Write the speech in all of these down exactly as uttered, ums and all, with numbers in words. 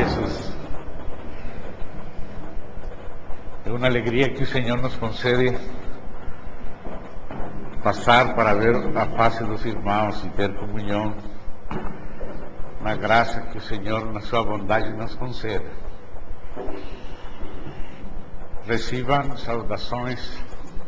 Jesus. É uma alegria que o Senhor nos concede passar para ver a face dos irmãos e ter comunhão, na graça que o Senhor, na sua bondade, nos concede. Recebam saudações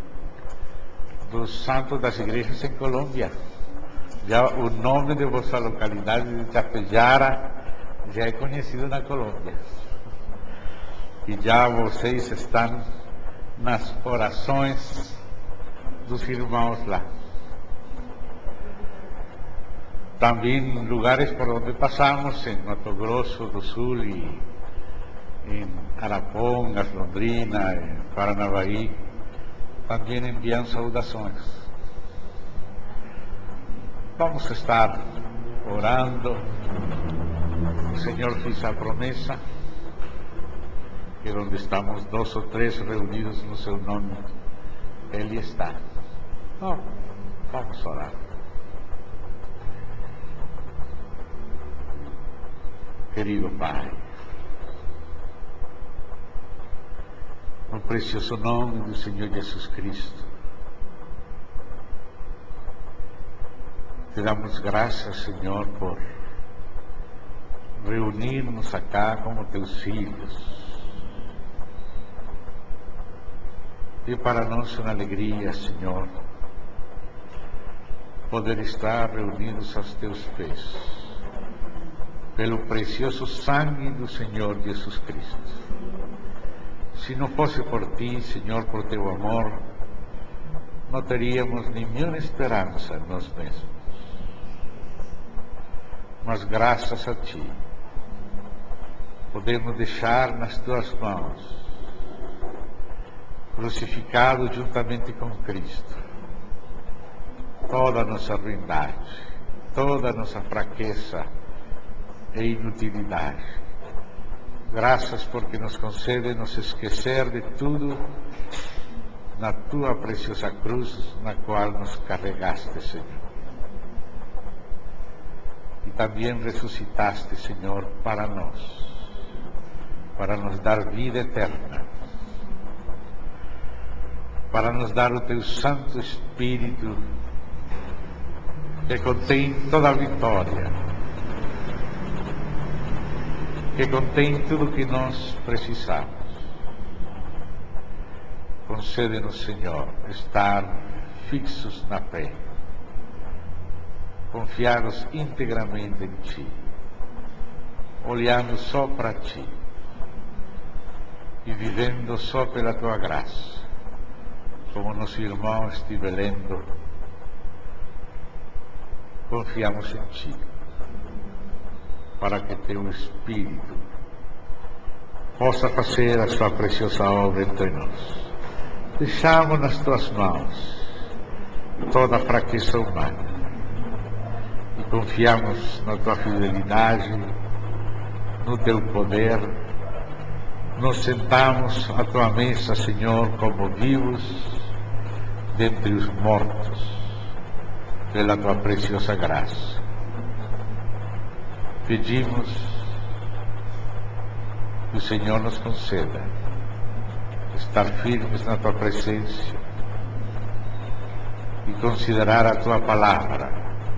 dos santos das igrejas em Colômbia. Já o nome de vossa localidade de Tapejara já é conhecido na Colômbia. E já vocês estão nas orações dos irmãos lá. Também lugares por onde passamos, em Mato Grosso do Sul e em Arapongas, Londrina, em Paranavaí, também enviam saudações. Vamos estar orando. O Senhor fez a promessa que onde estamos dois ou três reunidos no seu nome, Ele está. Oh, vamos orar. Querido Pai, no precioso nome do Senhor Jesus Cristo, te damos graças, Senhor, por reunir-nos acá como teus filhos. E para nós uma alegria, Senhor, poder estar reunidos aos teus pés, pelo precioso sangue do Senhor Jesus Cristo. Se não fosse por ti, Senhor, por teu amor, não teríamos nenhuma esperança em nós mesmos. Mas graças a ti, podemos deixar nas tuas mãos, crucificado juntamente com Cristo, toda a nossa ruindade, toda a nossa fraqueza e inutilidade. Graças porque nos concede nos esquecer de tudo na tua preciosa cruz, na qual nos carregaste, Senhor. E também ressuscitaste, Senhor, para nós, para nos dar vida eterna, para nos dar o teu Santo Espírito, que contém toda a vitória, que contém tudo o que nós precisamos. Concede-nos, Senhor, estar fixos na fé, confiados integramente em Ti, olhando só para Ti e vivendo só pela Tua graça, como nosso irmão estive lendo. Confiamos em Ti, para que Teu Espírito possa fazer a Sua preciosa obra entre nós. Deixamos nas Tuas mãos toda a fraqueza humana e confiamos na Tua fidelidade, no Teu poder. Nos sentamos à Tua mesa, Senhor, como vivos dentre os mortos, pela Tua preciosa graça. Pedimos que o Senhor nos conceda estar firmes na Tua presença e considerar a Tua palavra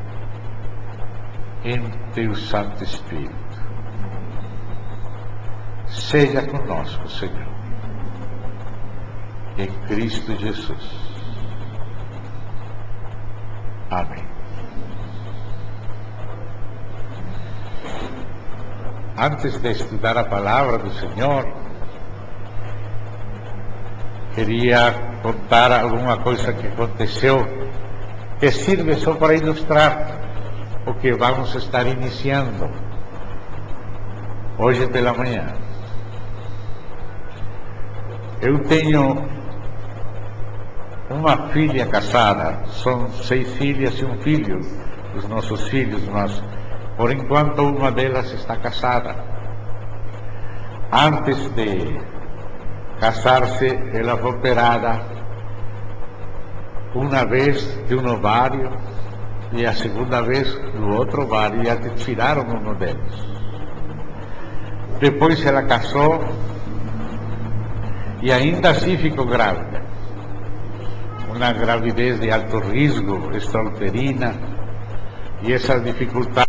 em Teu Santo Espírito. Seja conosco, Senhor, em Cristo Jesus. Amém. Antes de estudar a palavra do Senhor, queria contar alguma coisa que aconteceu, que sirve só para ilustrar o que vamos estar iniciando hoje pela manhã. Eu tenho uma filha casada, são seis filhas e um filho, os nossos filhos, mas por enquanto uma delas está casada. Antes de casar-se, ela foi operada uma vez de um ovário e a segunda vez do outro ovário, e até tiraram um deles. Depois ela casou e ainda assim ficou grávida. Uma gravidez de alto risco, extrauterina, e essas dificuldades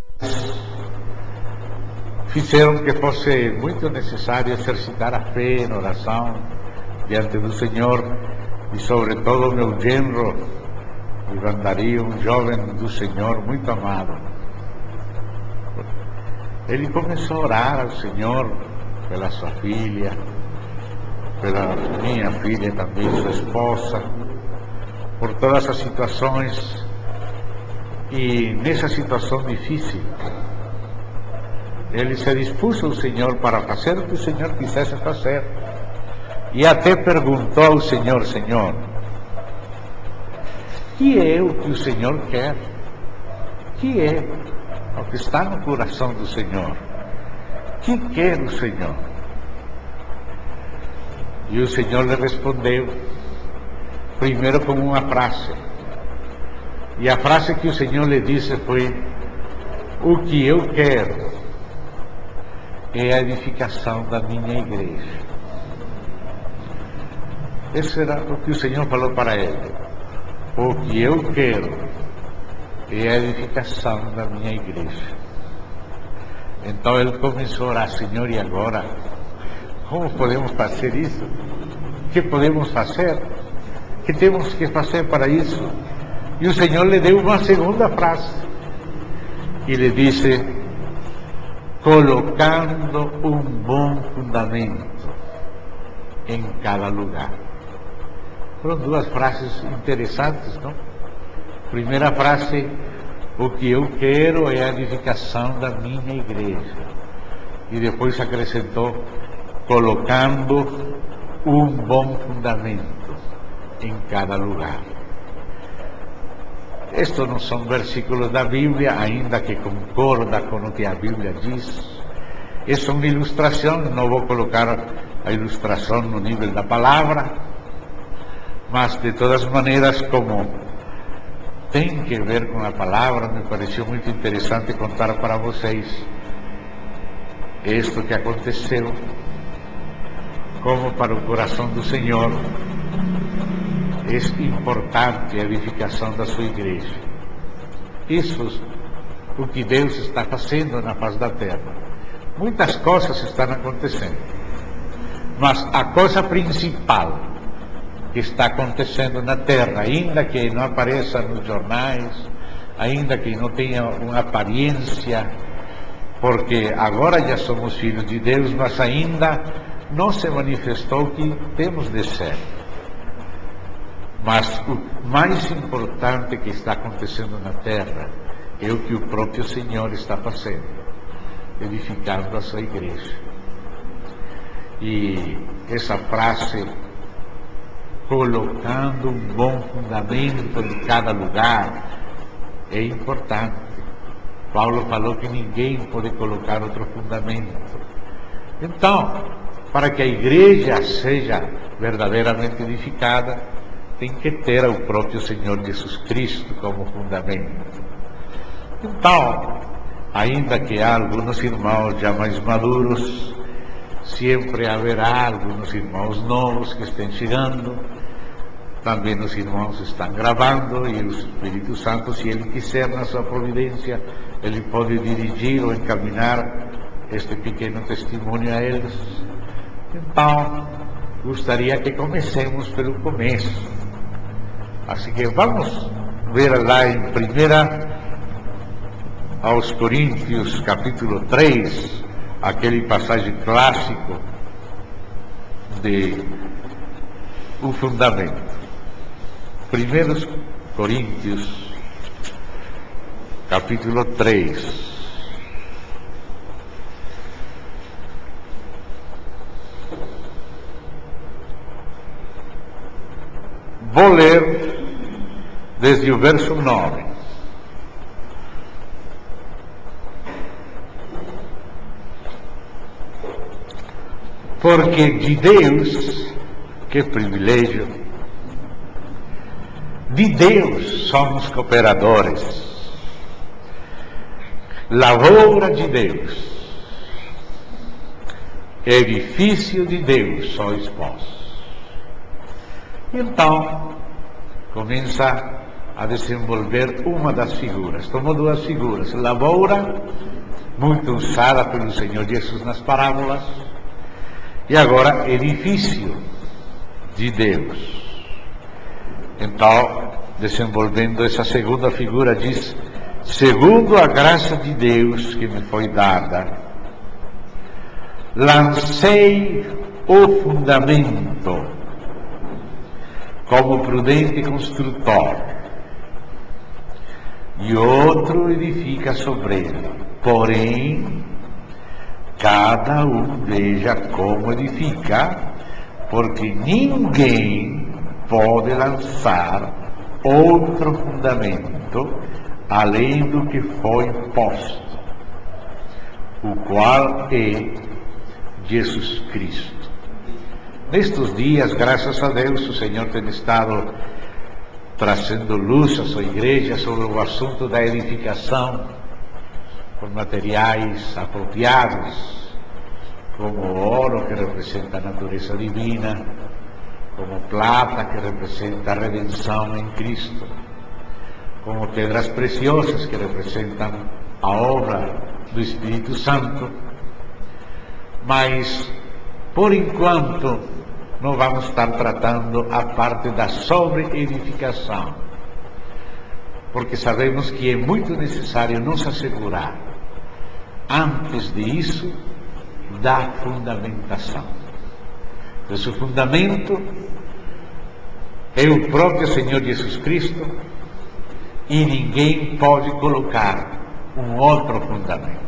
fizeram que fosse muito necessário exercitar a fé na oração diante do Senhor, e sobretudo meu genro, Ivan Dario, um jovem do Senhor muito amado. Ele começou a orar ao Senhor pela sua filha, pela minha filha também, sua esposa, por todas as situações. E nessa situação difícil, ele se dispôs ao Senhor para fazer o que o Senhor quisesse fazer. E até perguntou ao Senhor: Senhor, que é o que o Senhor quer? Que é o que está no coração do Senhor? Que quer o Senhor? E o Senhor lhe respondeu, primeiro com uma frase. E a frase que o Senhor lhe disse foi: o que eu quero é a edificação da minha igreja. Esse era o que o Senhor falou para ele. O que eu quero é a edificação da minha igreja. Então ele começou a orar: Senhor, e agora? Como podemos fazer isso? O que podemos fazer? O que temos que fazer para isso? E o Senhor lhe deu uma segunda frase. E lhe disse: colocando um bom fundamento em cada lugar. Foram duas frases interessantes, não? Primeira frase: o que eu quero é a edificação da minha igreja. E depois acrescentou: colocando um bom fundamento em cada lugar. Estes não são versículos da Bíblia, ainda que concorda com o que a Bíblia diz. É uma ilustração, não vou colocar a ilustração no nível da palavra, mas de todas maneiras, como tem que ver com a palavra, me pareceu muito interessante contar para vocês isto que aconteceu, como para o coração do Senhor é importante a edificação da sua igreja. Isso é o que Deus está fazendo na face da terra. Muitas coisas estão acontecendo, mas a coisa principal que está acontecendo na terra, ainda que não apareça nos jornais, ainda que não tenha uma aparência, porque agora já somos filhos de Deus, mas ainda não se manifestou o que temos de ser. Mas o mais importante que está acontecendo na terra é o que o próprio Senhor está fazendo, edificando a sua igreja. E essa frase, colocando um bom fundamento em cada lugar, é importante. Paulo falou que ninguém pode colocar outro fundamento. Então, para que a igreja seja verdadeiramente edificada, tem que ter o próprio Senhor Jesus Cristo como fundamento. Então, ainda que há alguns irmãos já mais maduros, sempre haverá alguns irmãos novos que estão chegando. Também os irmãos estão gravando, e o Espírito Santo, se Ele quiser, na sua providência, Ele pode dirigir ou encaminhar este pequeno testemunho a eles. Então, gostaria que comecemos pelo começo. Assim que vamos ver lá em primeira aos Coríntios, capítulo três, aquele passagem clássico de o fundamento. Primeiros Coríntios, capítulo três. Vou ler desde o verso nove. Porque de Deus, que privilégio, de Deus somos cooperadores, lavoura de Deus, edifício de Deus sois vós. Então, começa a desenvolver uma das figuras. Tomou duas figuras: lavoura, muito usada pelo Senhor Jesus nas parábolas, e agora edifício de Deus. Então, desenvolvendo essa segunda figura, diz: segundo a graça de Deus que me foi dada, lancei o fundamento como prudente construtor, e outro edifica sobre ele. Porém, cada um veja como edifica, porque ninguém pode lançar outro fundamento além do que foi posto, o qual é Jesus Cristo. Nestes dias, graças a Deus, o Senhor tem estado trazendo luz à sua igreja sobre o assunto da edificação com materiais apropriados, como o ouro, que representa a natureza divina, como plata, que representa a redenção em Cristo, como pedras preciosas, que representam a obra do Espírito Santo. Mas, por enquanto, não vamos estar tratando a parte da sobre-edificação, porque sabemos que é muito necessário nos assegurar, antes disso, da fundamentação. Então, o fundamento é o próprio Senhor Jesus Cristo, e ninguém pode colocar um outro fundamento.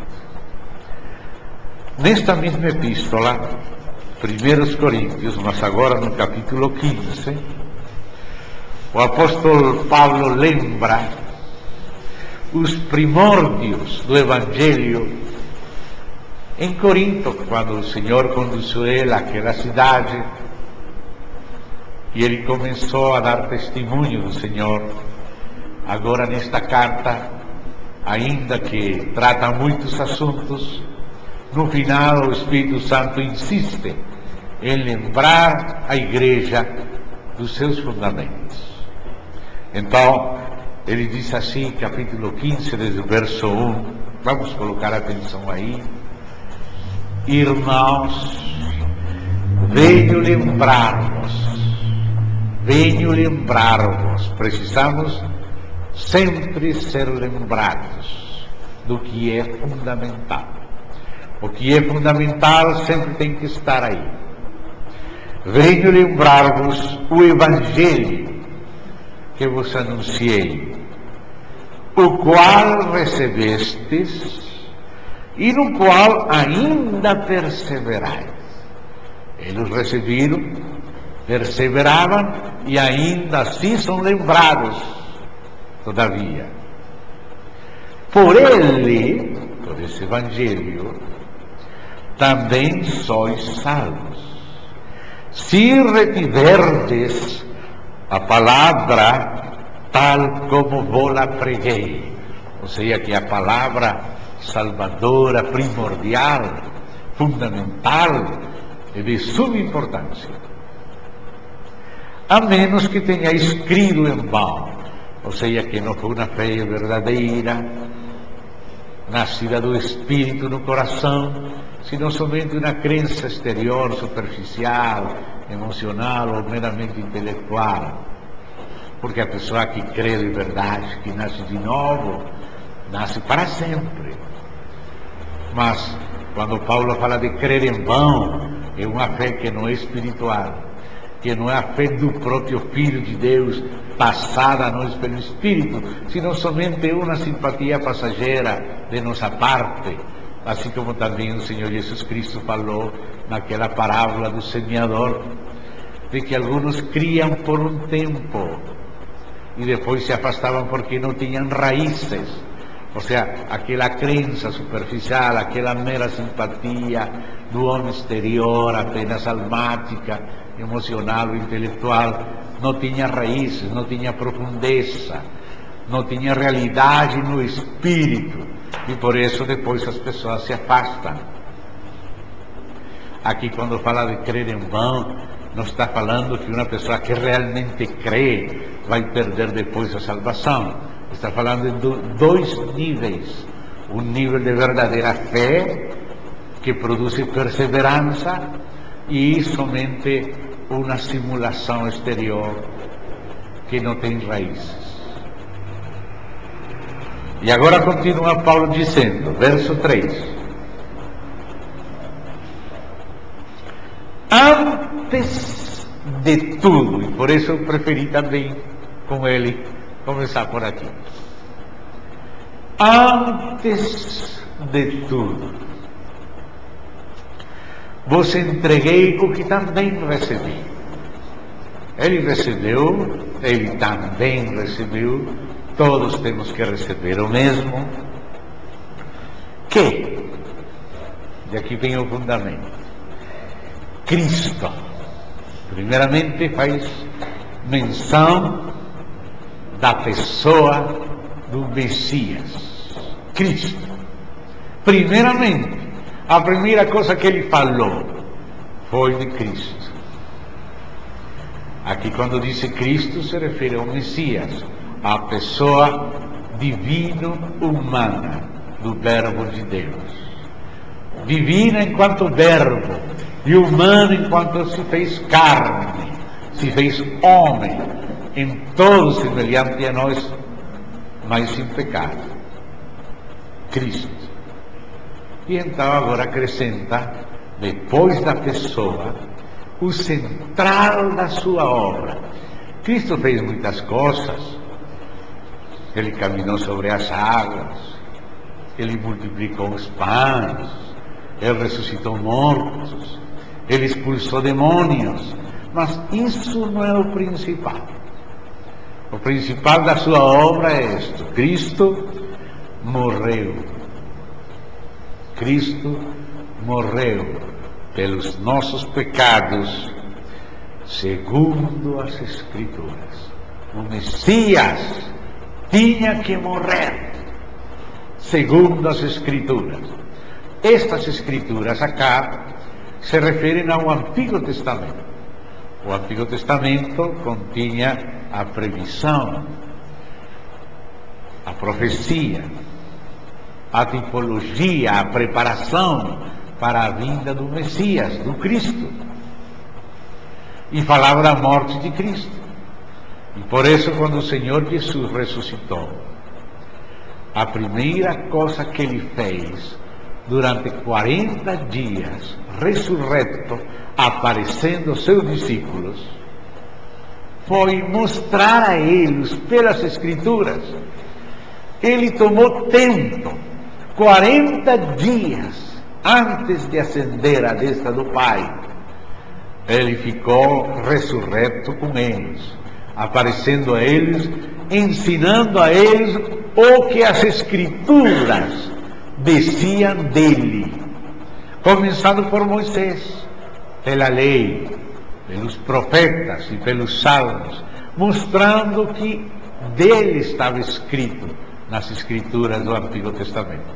Nesta mesma epístola, primeira Coríntios, mas agora no capítulo quinze, o apóstolo Paulo lembra os primórdios do Evangelho em Corinto, quando o Senhor conduziu ele àquela cidade e ele começou a dar testemunho do Senhor. Agora, nesta carta, ainda que trata muitos assuntos, no final o Espírito Santo insiste em lembrar a igreja dos seus fundamentos. Então, ele diz assim, capítulo quinze, desde o verso um, vamos colocar atenção aí: irmãos, venho lembrar-vos, venho lembrar-vos, precisamos sempre ser lembrados do que é fundamental. O que é fundamental sempre tem que estar aí. Venho lembrar-vos o Evangelho que vos anunciei, o qual recebestes e no qual ainda perseverais. Eles receberam, perseveravam e ainda assim são lembrados, todavia. Por ele, por esse Evangelho, também sois salvos, se retiverdes a palavra tal como vos la preguei. Ou seja, que a palavra salvadora, primordial, fundamental, é de suma importância. A menos que tenhais crido em vão, ou seja, que não foi uma fé verdadeira, nascida do Espírito no coração, sino somente uma crença exterior, superficial, emocional ou meramente intelectual. Porque a pessoa que crê de verdade, que nasce de novo, nasce para sempre. Mas, quando Paulo fala de crer em vão, é uma fé que não é espiritual, que não é a fé do próprio Filho de Deus, passada a nós pelo Espírito, sino somente uma simpatia passageira de nossa parte, assim como também o Senhor Jesus Cristo falou naquela parábola do semeador, de que alguns criam por um tempo e depois se afastavam porque não tinham raízes. Ou seja, aquela crença superficial, aquela mera simpatia do homem exterior, apenas almática, emocional ou intelectual, não tinha raízes, não tinha profundeza, não tinha realidade no espírito, e por isso depois as pessoas se afastam. Aqui, quando fala de crer em vão, não está falando que uma pessoa que realmente crê vai perder depois a salvação. Está falando de dois níveis. Um nível de verdadeira fé, que produz perseverança, e somente uma simulação exterior que não tem raízes. E agora continua Paulo dizendo, verso três. Antes de tudo, e por isso eu preferi também com ele começar por aqui. Antes de tudo, vos entreguei o que também recebi. Ele recebeu, ele também recebeu, todos temos que receber o mesmo. Que? E aqui vem o fundamento. Cristo, primeiramente, faz menção da pessoa do Messias, Cristo. Primeiramente, a primeira coisa que ele falou foi de Cristo. Aqui, quando diz Cristo, se refere ao Messias, a pessoa divino-humana do Verbo de Deus. Divina enquanto verbo, e humano enquanto se fez carne, se fez homem, em todo semelhante a nós, mas sem pecado. Cristo. E então agora acrescenta, depois da pessoa, o central da sua obra. Cristo fez muitas coisas. Ele caminhou sobre as águas, ele multiplicou os pães, ele ressuscitou mortos, ele expulsou demônios, mas isso não é o principal. O principal da sua obra é isto: Cristo morreu. Cristo morreu pelos nossos pecados, segundo as Escrituras. O Messias tinha que morrer, segundo as Escrituras. Estas Escrituras acá se referem ao Antigo Testamento. O Antigo Testamento continha a previsão, a profecia, a tipologia, a preparação para a vinda do Messias, do Cristo. E falava da morte de Cristo. E por isso, quando o Senhor Jesus ressuscitou, a primeira coisa que ele fez, durante quarenta dias, ressurreto, aparecendo aos seus discípulos, foi mostrar a eles, pelas Escrituras. Ele tomou tempo, quarenta dias, antes de ascender à destra do Pai. Ele ficou ressurreto com eles, aparecendo a eles, ensinando a eles o que as Escrituras diziam dele, começando por Moisés, pela lei, pelos profetas e pelos salmos, mostrando que dele estava escrito nas Escrituras do Antigo Testamento.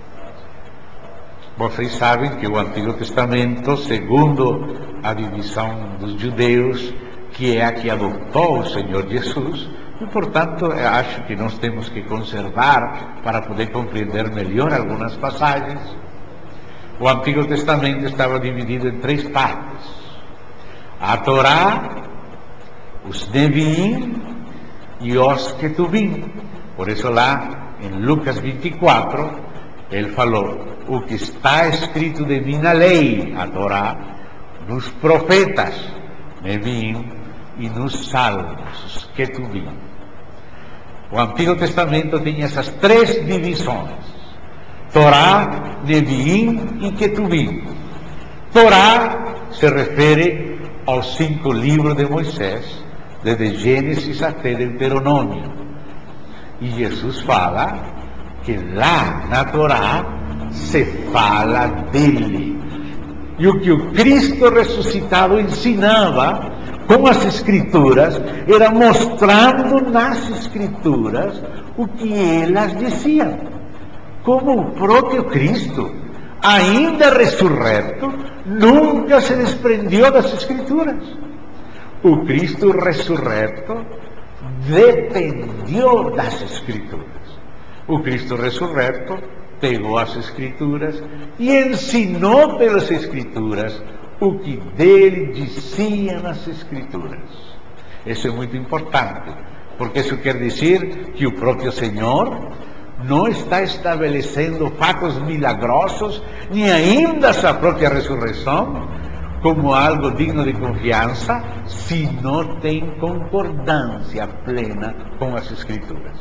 Vocês sabem que o Antigo Testamento, segundo a divisão dos judeus, que é a que adotou o Senhor Jesus, e portanto acho que nós temos que conservar para poder compreender melhor algumas passagens. O Antigo Testamento estava dividido em três partes: a Torá, os Neviim e os Ketuvim. Por isso lá em Lucas vinte e quatro ele falou: o que está escrito de mim na lei, a Torá, nos profetas, Neviim, e nos salmos, os Ketuvim. O Antigo Testamento tinha essas três divisões: Torá, Neviim e Ketuvim. Torá se refere aos cinco livros de Moisés, desde Gênesis até Deuteronômio. E Jesus fala que lá na Torá se fala dele. E o que o Cristo ressuscitado ensinava com as Escrituras era mostrando nas Escrituras o que elas diziam. Como o próprio Cristo, ainda ressurreto, nunca se desprendeu das Escrituras. O Cristo ressurreto dependeu das Escrituras. O Cristo ressurreto pegou as Escrituras e ensinou pelas Escrituras o que dele diziam as Escrituras. Isso é muito importante, porque isso quer dizer que o próprio Senhor não está estabelecendo fatos milagrosos, nem ainda a sua própria ressurreição, como algo digno de confiança, se não tem concordância plena com as Escrituras.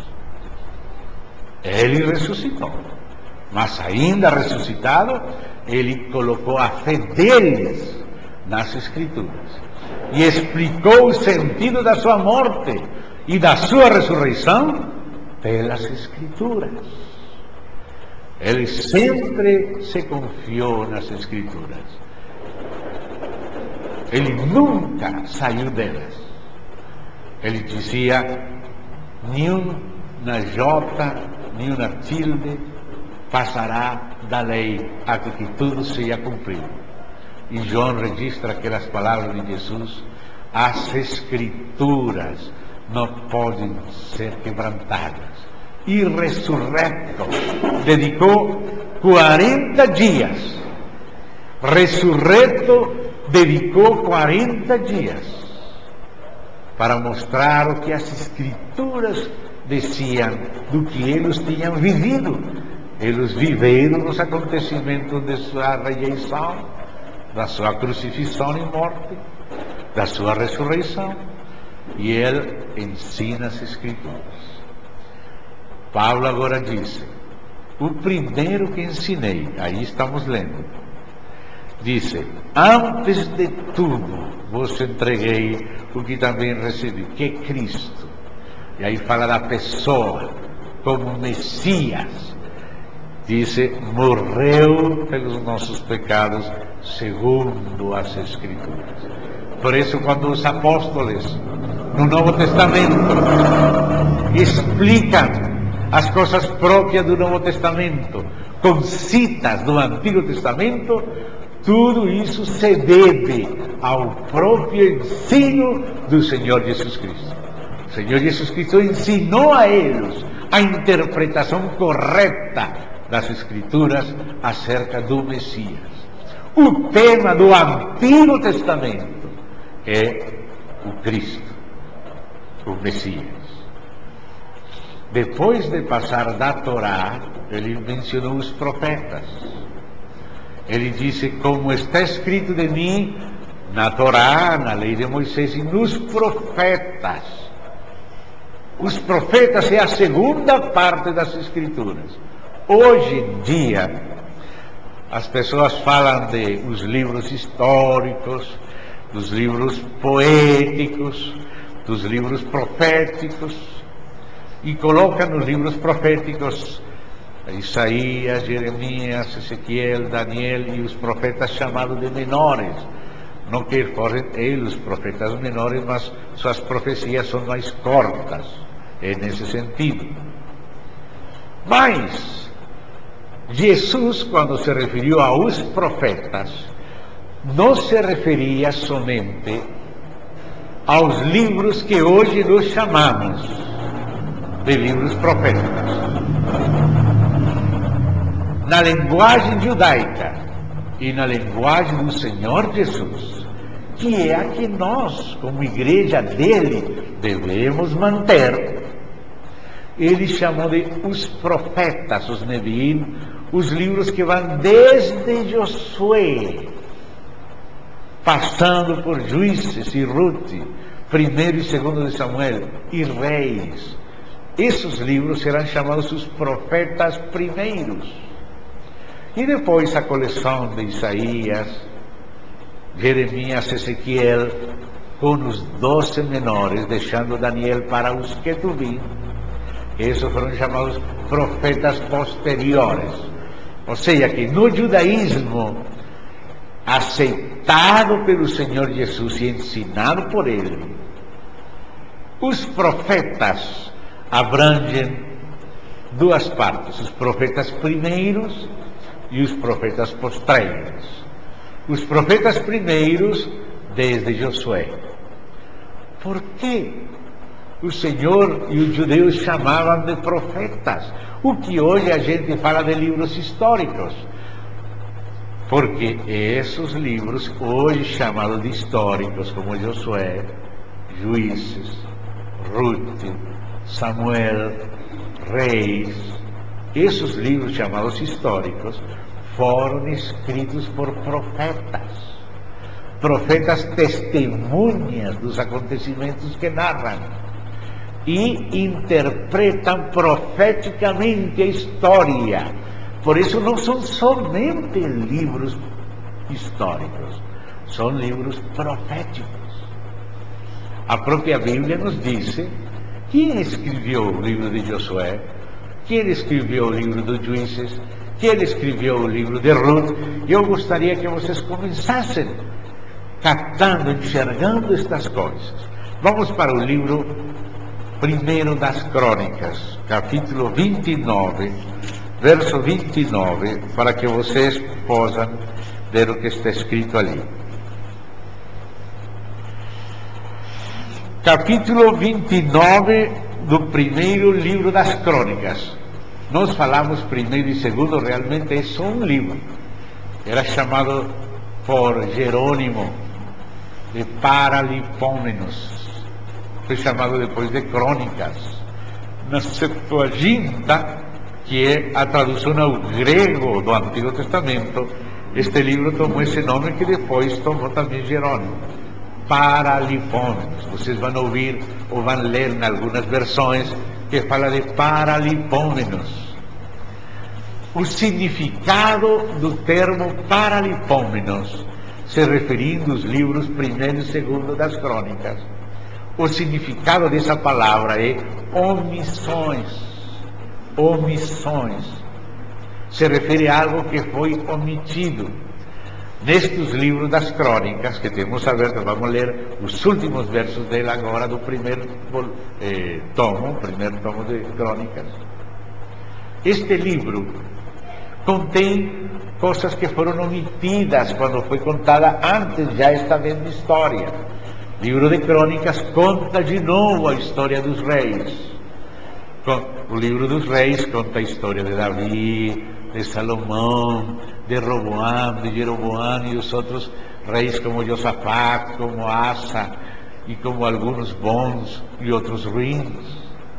Ele ressuscitou, mas ainda ressuscitado, ele colocou a fé deles nas Escrituras e explicou o sentido da sua morte e da sua ressurreição pelas Escrituras. Ele sempre se confiou nas Escrituras. Ele nunca saiu delas. Ele dizia: nenhuma jota, nenhuma tilde passará da lei até que tudo seja cumprido. E João registra aquelas palavras de Jesus: as Escrituras não podem ser quebrantadas. E ressurreto, dedicou quarenta dias. Ressurreto, dedicou quarenta dias para mostrar o que as Escrituras diziam do que eles tinham vivido. Eles viveram os acontecimentos de sua rejeição, da sua crucifixão e morte, da sua ressurreição. E ele ensina as Escrituras. Paulo agora diz: o primeiro que ensinei, aí estamos lendo, disse: antes de tudo vos entreguei o que também recebi, que é Cristo. E aí fala da pessoa como Messias. Disse: morreu pelos nossos pecados segundo as Escrituras. Por isso, quando os apóstolos no Novo Testamento explicam as coisas próprias do Novo Testamento com citas do Antigo Testamento, tudo isso se deve ao próprio ensino do Senhor Jesus Cristo. O Senhor Jesus Cristo ensinou a eles a interpretação correta das Escrituras acerca do Messias. O tema do Antigo Testamento é o Cristo, o Messias. Depois de passar da Torá, ele mencionou os profetas. Ele disse: como está escrito de mim na Torá, na lei de Moisés e nos profetas. Os profetas é a segunda parte das Escrituras. Hoje em dia, as pessoas falam de os livros históricos, dos livros poéticos, dos livros proféticos, e colocam nos livros proféticos Isaías, Jeremias, Ezequiel, Daniel e os profetas chamados de menores. Não que fossem eles profetas menores, mas suas profecias são mais curtas, é nesse sentido. Mas Jesus, quando se referiu aos profetas, não se referia somente aos livros que hoje nós chamamos de livros proféticos. Na linguagem judaica e na linguagem do Senhor Jesus, que é a que nós, como igreja dele, devemos manter, ele chamou de os profetas, os Neviim, os livros que vão desde Josué, passando por Juízes e Ruth, primeiro e segundo de Samuel e Reis. Esses livros serão chamados os profetas primeiros. E depois a coleção de Isaías, Jeremias, Ezequiel, com os doze menores, deixando Daniel para os Ketuvim. Esses foram chamados profetas posteriores. Ou seja, que no judaísmo, aceitado pelo Senhor Jesus e ensinado por ele, os profetas abrangem duas partes: os profetas primeiros e os profetas postreiros. Os profetas primeiros, desde Josué. Por que o Senhor e os judeus chamavam de profetas? O que hoje a gente fala de livros históricos. Porque esses livros, hoje chamados de históricos, como Josué, Juízes, Ruth, Samuel, Reis, esses livros chamados históricos foram escritos por profetas. Profetas testemunhas dos acontecimentos que narram e interpretam profeticamente a história. Por isso não são somente livros históricos, são livros proféticos. A própria Bíblia nos diz quem escreveu o livro de Josué, quem escreveu o livro dos Juízes, quem escreveu o livro de Ruth. Eu gostaria que vocês começassem captando, enxergando estas coisas. Vamos para o livro primeiro das Crônicas, capítulo vinte e nove, verso vinte e nove, para que vocês possam ver o que está escrito ali. Capítulo vinte e nove do primeiro livro das Crônicas. Nós falamos primeiro e segundo, realmente é só um livro. Era chamado por Jerônimo de Paralipômenos. Foi chamado depois de Crônicas. Na Septuaginta, que é a tradução ao grego do Antigo Testamento, este livro tomou esse nome que depois tomou também Jerônimo. Paralipômenos. Vocês vão ouvir ou vão ler em algumas versões que fala de Paralipômenos. O significado do termo Paralipômenos, se referindo aos livros primeiro e segundo das Crônicas, o significado dessa palavra é omissões. Omissões. Se refere a algo que foi omitido. Nestes livros das Crônicas, que temos aberto, vamos ler os últimos versos dela agora, do primeiro eh, tomo, primeiro tomo de Crônicas. Este livro contém coisas que foram omitidas quando foi contada antes já esta mesma história. O livro de Crônicas conta de novo a história dos reis. O livro dos reis conta a história de Davi, de Salomão, de Roboam, de Jeroboam e os outros reis como Josafá, como Asa e como alguns bons e outros ruins.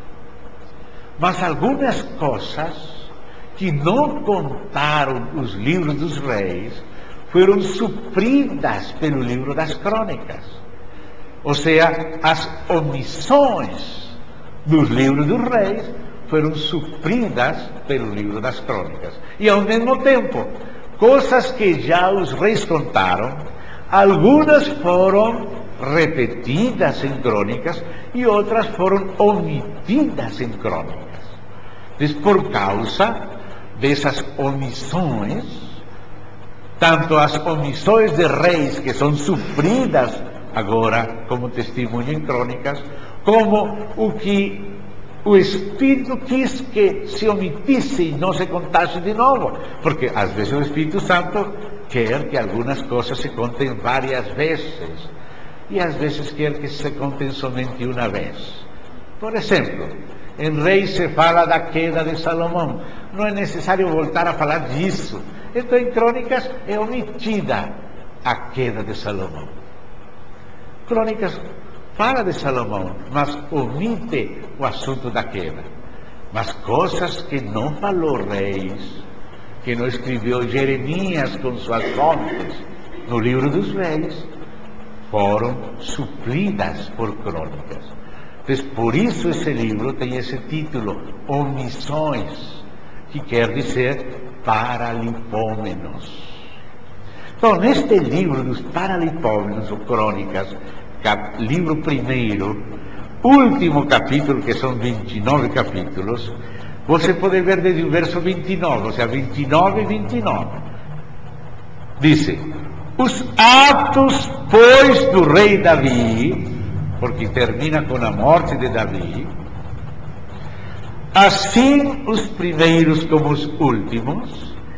Mas algumas coisas que não contaram os livros dos reis foram supridas pelo livro das Crônicas. Ou seja, as omissões dos livros dos reis foram supridas pelo livro das Crônicas. E ao mesmo tempo, coisas que já os reis contaram, algumas foram repetidas em Crônicas e outras foram omitidas em Crônicas. Mas por causa dessas omissões, tanto as omissões de reis que são supridas agora como testemunho em Crônicas, como o que o Espírito quis que se omitisse e não se contasse de novo, porque às vezes o Espírito Santo quer que algumas coisas se contem várias vezes e às vezes quer que se contem somente uma vez. Por exemplo, em Reis se fala da queda de Salomão, não é necessário voltar a falar disso. Então em Crônicas é omitida a queda de Salomão. Crônicas fala de Salomão, mas omite o assunto da queda. Mas coisas que não falou Reis, que não escreveu Jeremias com suas fontes no livro dos Reis, foram supridas por Crônicas. Então, por isso esse livro tem esse título, Omissões, que quer dizer Paralipômenos. Então, neste livro dos Paralipômenos, ou Crônicas, cap, livro primeiro, último capítulo, que são vinte e nove capítulos, você pode ver desde o verso vinte e nove, ou seja, vinte e nove e vinte e nove. Diz: os atos, pois, do rei Davi, porque termina com a morte de Davi, assim os primeiros como os últimos,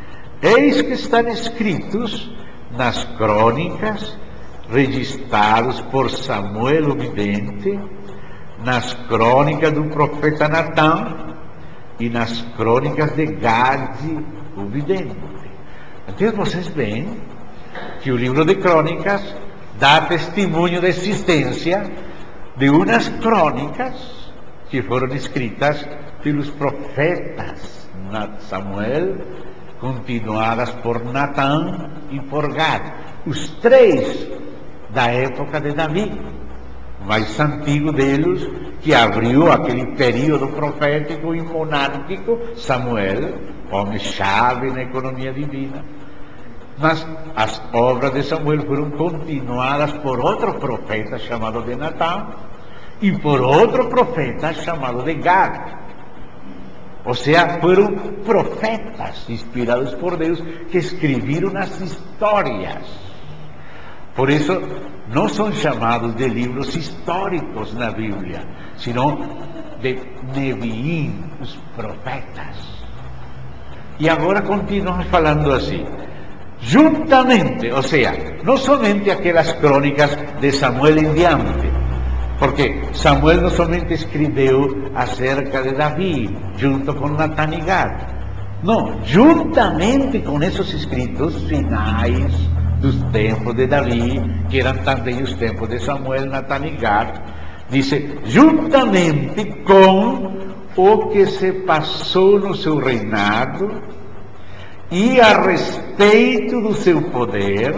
eis que estão escritos nas crônicas, registrados por Samuel o vidente, nas crônicas do profeta Natã e nas crônicas de Gade o vidente. Então vocês veem que o livro de crônicas dá testemunho da existência de umas crônicas que foram escritas pelos profetas Samuel, continuadas por Natã e por Gade, os três da época de Davi, o mais antigo deles, que abriu aquele período profético e monárquico, Samuel, homem-chave na economia divina. Mas as obras de Samuel foram continuadas por outro profeta chamado de Natã e por outro profeta chamado de Gade. Ou seja, foram profetas inspirados por Deus que escreveram as histórias. Por isso, não são chamados de livros históricos na Bíblia, senão de Neviim, os profetas. E agora continuamos falando assim. Juntamente, ou seja, não somente aquelas crônicas de Samuel em diante, porque Samuel não somente escreveu acerca de Davi, junto com Natã e Gade. Não, juntamente com esses escritos finais dos tempos de Davi, que eram também os tempos de Samuel, Natã e Gade, diz, juntamente com o que se passou no seu reinado, e a respeito do seu poder,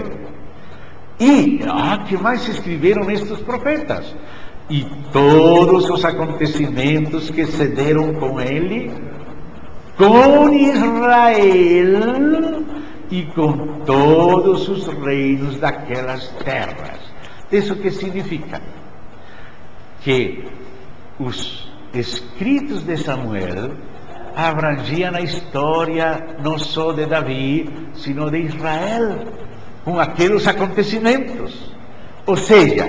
e, ah, que mais escreveram estes profetas? E todos os acontecimentos que se deram com ele, com Israel e com todos os reinos daquelas terras. Isso que significa? Que os escritos de Samuel abrangiam a história não só de Davi, sino de Israel, com aqueles acontecimentos. Ou seja,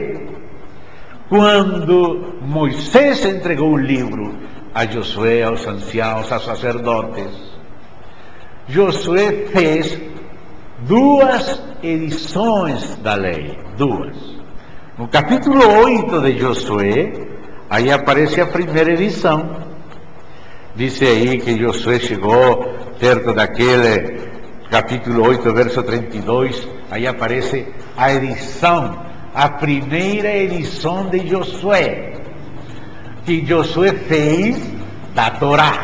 quando Moisés entregou o livro a Josué, aos anciãos, aos sacerdotes, Josué fez duas edições da lei, duas. No capítulo oito de Josué, aí aparece a primeira edição. Diz aí que Josué chegou perto daquele capítulo oito, verso trinta e dois, aí aparece a edição, a primeira edição de Josué, que Josué fez da Torá.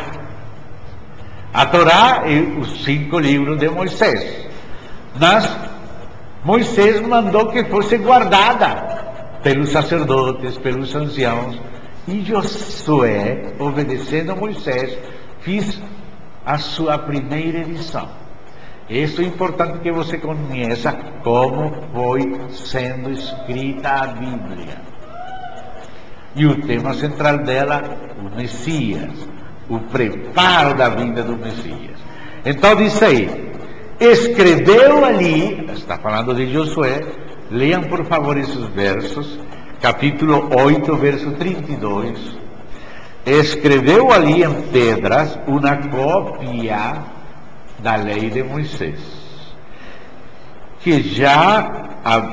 A Torá é os cinco livros de Moisés, mas Moisés mandou que fosse guardada pelos sacerdotes, pelos anciãos, e Josué, obedecendo a Moisés, fez a sua primeira edição. Isso é importante que você conheça como foi sendo escrita a Bíblia. E o tema central dela, o Messias, o preparo da vinda do Messias. Então diz aí, escreveu ali, está falando de Josué, leiam por favor esses versos, capítulo oito, verso trinta e dois, escreveu ali em pedras uma cópia da lei de Moisés, que já,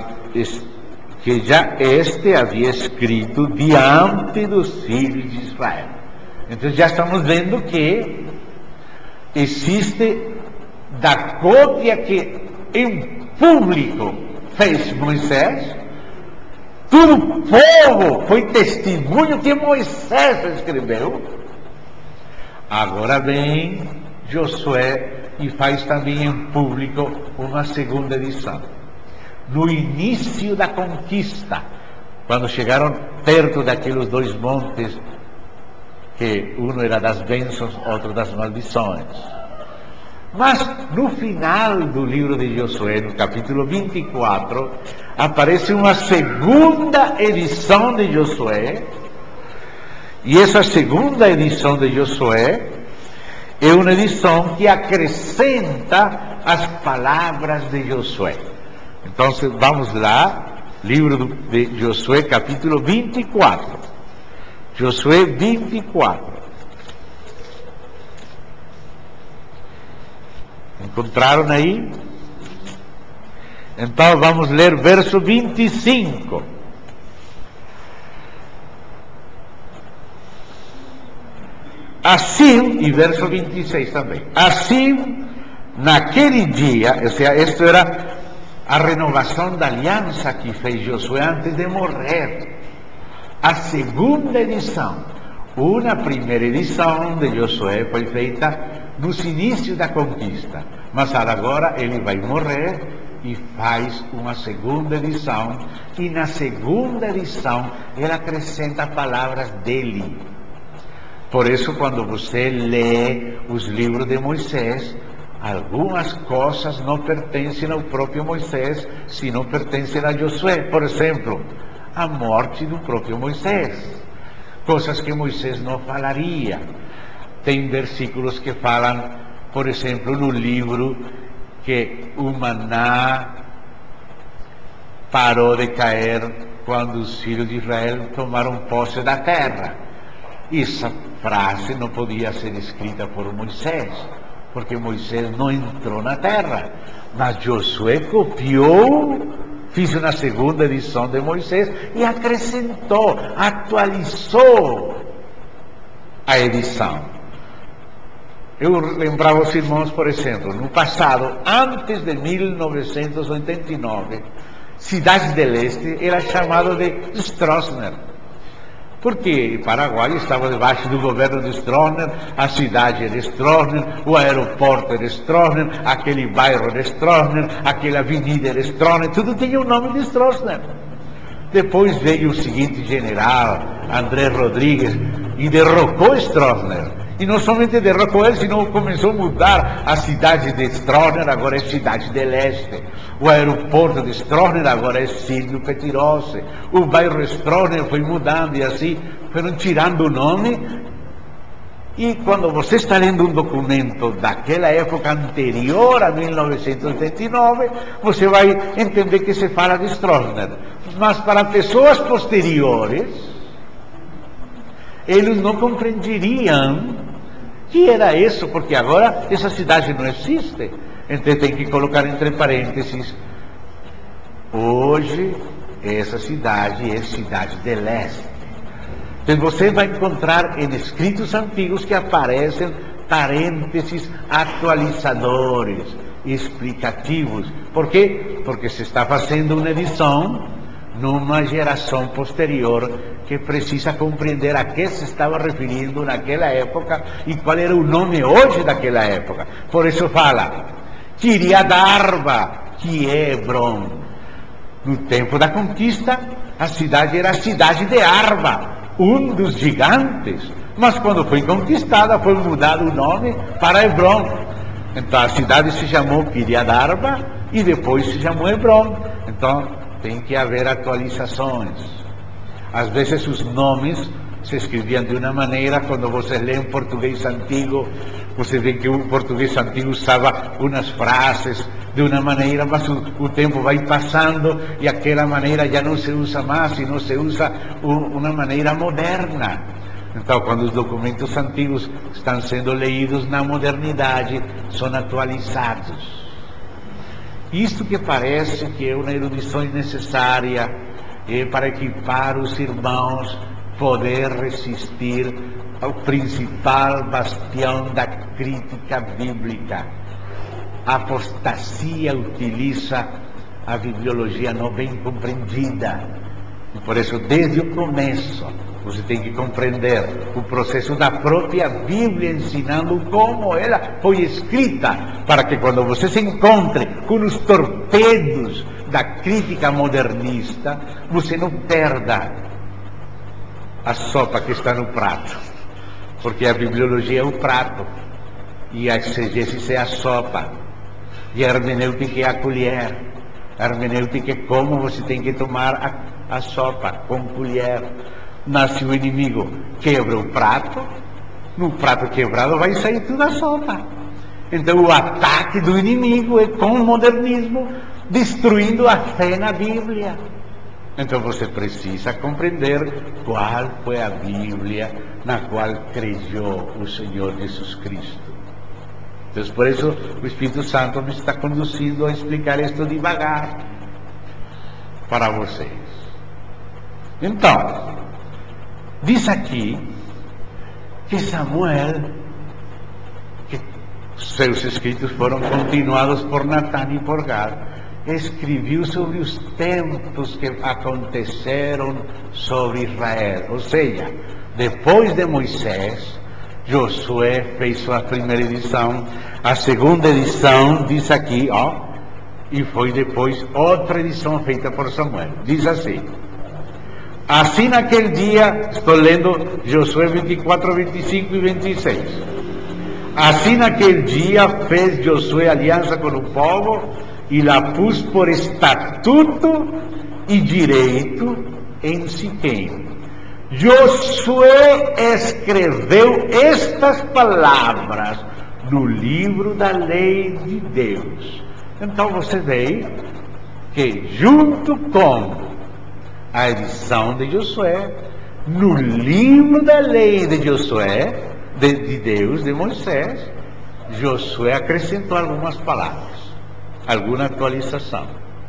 que já este havia escrito diante dos filhos de Israel. Então já estamos vendo que existe da cópia que em público fez Moisés, todo o povo foi testemunho que Moisés escreveu. Agora vem Josué e faz também em público uma segunda edição. No início da conquista, quando chegaram perto daqueles dois montes, que um era das bênçãos, outro das maldições. Mas no final do livro de Josué, no capítulo vinte e quatro, aparece uma segunda edição de Josué, e essa segunda edição de Josué é uma edição que acrescenta as palavras de Josué. Então vamos lá, livro de Josué, capítulo vinte e quatro. Josué vinte e quatro. Encontraram aí? Então vamos ler verso vinte e cinco. Assim, e verso vinte e seis também. Assim, naquele dia, ou seja, isto era a renovação da aliança que fez Josué antes de morrer. A segunda edição. Uma primeira edição de Josué foi feita nos inícios da conquista, mas agora ele vai morrer e faz uma segunda edição, e na segunda edição ele acrescenta palavras dele. Por isso, quando você lê os livros de Moisés, algumas coisas não pertencem ao próprio Moisés, senão pertencem a Josué. Por exemplo, a morte do próprio Moisés, coisas que Moisés não falaria. Tem versículos que falam, por exemplo, no livro, que o maná parou de cair quando os filhos de Israel tomaram posse da terra. Essa frase não podia ser escrita por Moisés, porque Moisés não entrou na terra, mas Josué copiou, fez uma segunda edição de Moisés e acrescentou, atualizou a edição. Eu lembrava os irmãos, por exemplo, no passado, antes de mil novecentos e oitenta e nove, Cidade del Este era chamado de Stroessner, porque o Paraguai estava debaixo do governo de Stroessner, a cidade era Stroessner, o aeroporto era Stroessner, aquele bairro era Stroessner, aquela avenida era Stroessner, tudo tinha o nome de Stroessner. Depois veio o seguinte general, André Rodrigues, e derrocou Stroessner. E não somente derrocou ele, senão começou a mudar a cidade de Stroessner, agora é Cidade del Este. O aeroporto de Stroessner agora é Silvio Pettirossi. O bairro Stroessner foi mudando e assim foram tirando o nome. E quando você está lendo um documento daquela época anterior a mil novecentos e oitenta e nove, você vai entender que se fala de Stroessner. Mas para pessoas posteriores, eles não compreenderiam que era isso, porque agora essa cidade não existe. Então tem que colocar entre parênteses: hoje essa cidade é Cidade del Este. Então você vai encontrar em escritos antigos que aparecem parênteses atualizadores, explicativos. Por quê? Porque se está fazendo uma edição numa geração posterior que precisa compreender a que se estava referindo naquela época e qual era o nome hoje daquela época. Por isso fala Kiriat Arba, que é Hebron. No tempo da conquista, a cidade era a cidade de Arba, um dos gigantes, mas quando foi conquistada foi mudado o nome para Hebron. Então a cidade se chamou Kiriat Arba e depois se chamou Hebron. Então tem que haver atualizações. Às vezes os nomes se escreviam de uma maneira, quando você lê em português antigo, você vê que o português antigo usava umas frases de uma maneira, mas o, o tempo vai passando e aquela maneira já não se usa mais, e não se usa um, uma maneira moderna. Então, quando os documentos antigos estão sendo lidos na modernidade, são atualizados. Isto que parece que é uma erudição necessária é para equipar os irmãos poder resistir ao principal bastião da crítica bíblica. A apostasia utiliza a bibliologia não bem compreendida. E por isso, desde o começo, você tem que compreender o processo da própria Bíblia, ensinando como ela foi escrita, para que quando você se encontre com os torpedos da crítica modernista, você não perda a sopa que está no prato, porque a bibliologia é o prato, e a exegese é a sopa, e a hermenêutica é a colher. A hermenêutica é como você tem que tomar a, a sopa, com colher. Nasce o inimigo, quebra o prato, no prato quebrado vai sair toda a sopa. Então o ataque do inimigo é com o modernismo, destruindo a fé na Bíblia. Então você precisa compreender qual foi a Bíblia na qual creu o Senhor Jesus Cristo. Então, por isso, o Espírito Santo me está conduzindo a explicar isto devagar para vocês. Então, diz aqui que Samuel, que seus escritos foram continuados por Natã e por Gad, escreveu sobre os tempos que aconteceram sobre Israel. Ou seja, depois de Moisés, Josué fez sua primeira edição, a segunda edição, diz aqui, ó, e foi depois outra edição feita por Samuel. Diz assim: assim naquele dia, estou lendo Josué vinte e quatro, vinte e cinco e vinte e seis. Assim naquele dia fez Josué aliança com o povo e la pus por estatuto e direito em Siquém. Josué escreveu estas palavras no livro da lei de Deus. Então você vê que junto com a edição de Josué, no livro da lei de Josué, de, de Deus, de Moisés, Josué acrescentou algumas palavras, alguma atualização.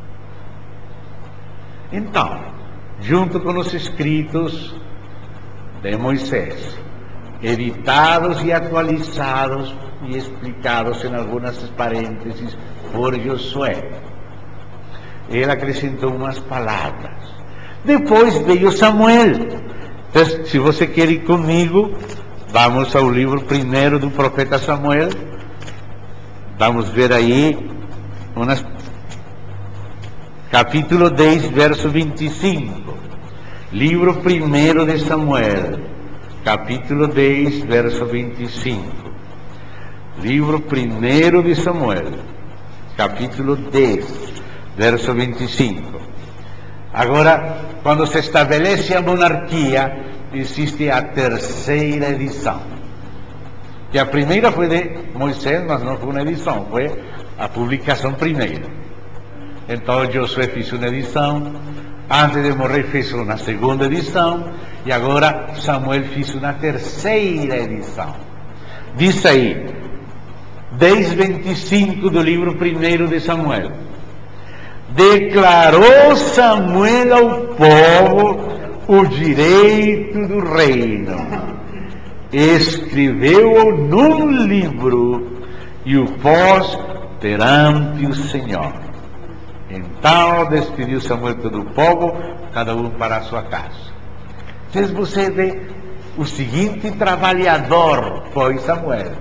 Então, junto com os escritos de Moisés, editados e atualizados e explicados em algumas parênteses por Josué, ele acrescentou umas palavras. Depois veio Samuel. Então, se você quer ir comigo, vamos ao livro primeiro do profeta Samuel. Vamos ver aí umas... capítulo dez, verso vinte e cinco. Livro primeiro de Samuel, capítulo dez, verso vinte e cinco. Livro primeiro de Samuel, capítulo dez, verso vinte e cinco. Agora, quando se estabelece a monarquia, existe a terceira edição. Que a primeira foi de Moisés, mas não foi uma edição, foi a publicação primeira. Então Josué fez uma edição, antes de morrer fez uma segunda edição, e agora Samuel fez uma terceira edição. Diz aí, dez, vinte e cinco do livro primeiro de Samuel. Declarou Samuel ao povo o direito do reino, escreveu-o num livro e o pôs perante o Senhor. Então despediu Samuel todo o povo, cada um para a sua casa. Então você vê, o seguinte trabalhador foi Samuel.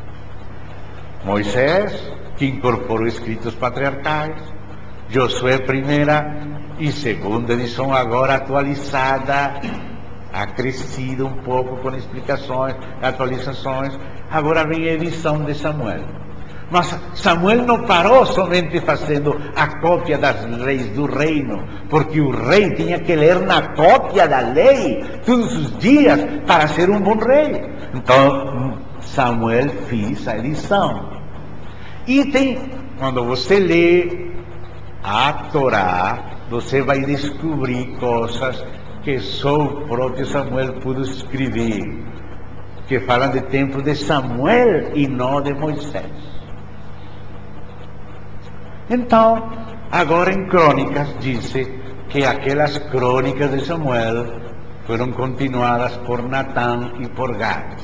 Moisés, que incorporou escritos patriarcais, Josué primeira e segunda edição, agora atualizada, acrescida um pouco com explicações, atualizações. Agora vem a edição de Samuel. Mas Samuel não parou somente fazendo a cópia das leis do reino, porque o rei tinha que ler na cópia da lei todos os dias para ser um bom rei. Então Samuel fez a edição. E tem, quando você lê a Torá, você vai descobrir coisas que só o próprio Samuel pôde escrever, que falam de tempo de Samuel e não de Moisés. Então, agora em Crônicas diz que aquelas crônicas de Samuel foram continuadas por Natã e por Gad.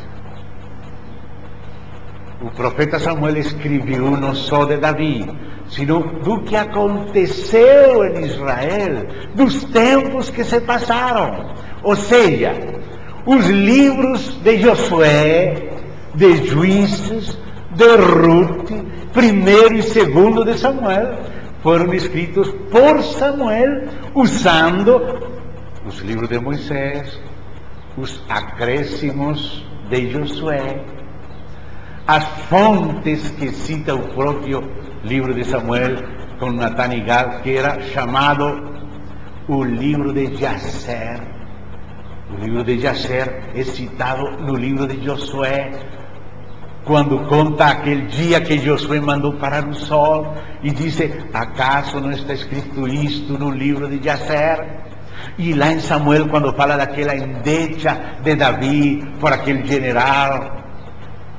O profeta Samuel escreveu não só de Davi, sino do que aconteceu em Israel, dos tempos que se passaram. Ou seja, os livros de Josué, de Juízes, de Ruth, primeiro e segundo de Samuel, foram escritos por Samuel, usando os livros de Moisés, os acréscimos de Josué, as fontes que cita o próprio livro de Samuel com Natã e Gad, que era chamado o livro de Jazer. O livro de Jazer é citado no livro de Josué, quando conta aquele dia que Josué mandou parar o sol e disse: acaso não está escrito isto no livro de Jazer? E lá em Samuel, quando fala daquela endecha de Davi por aquele general,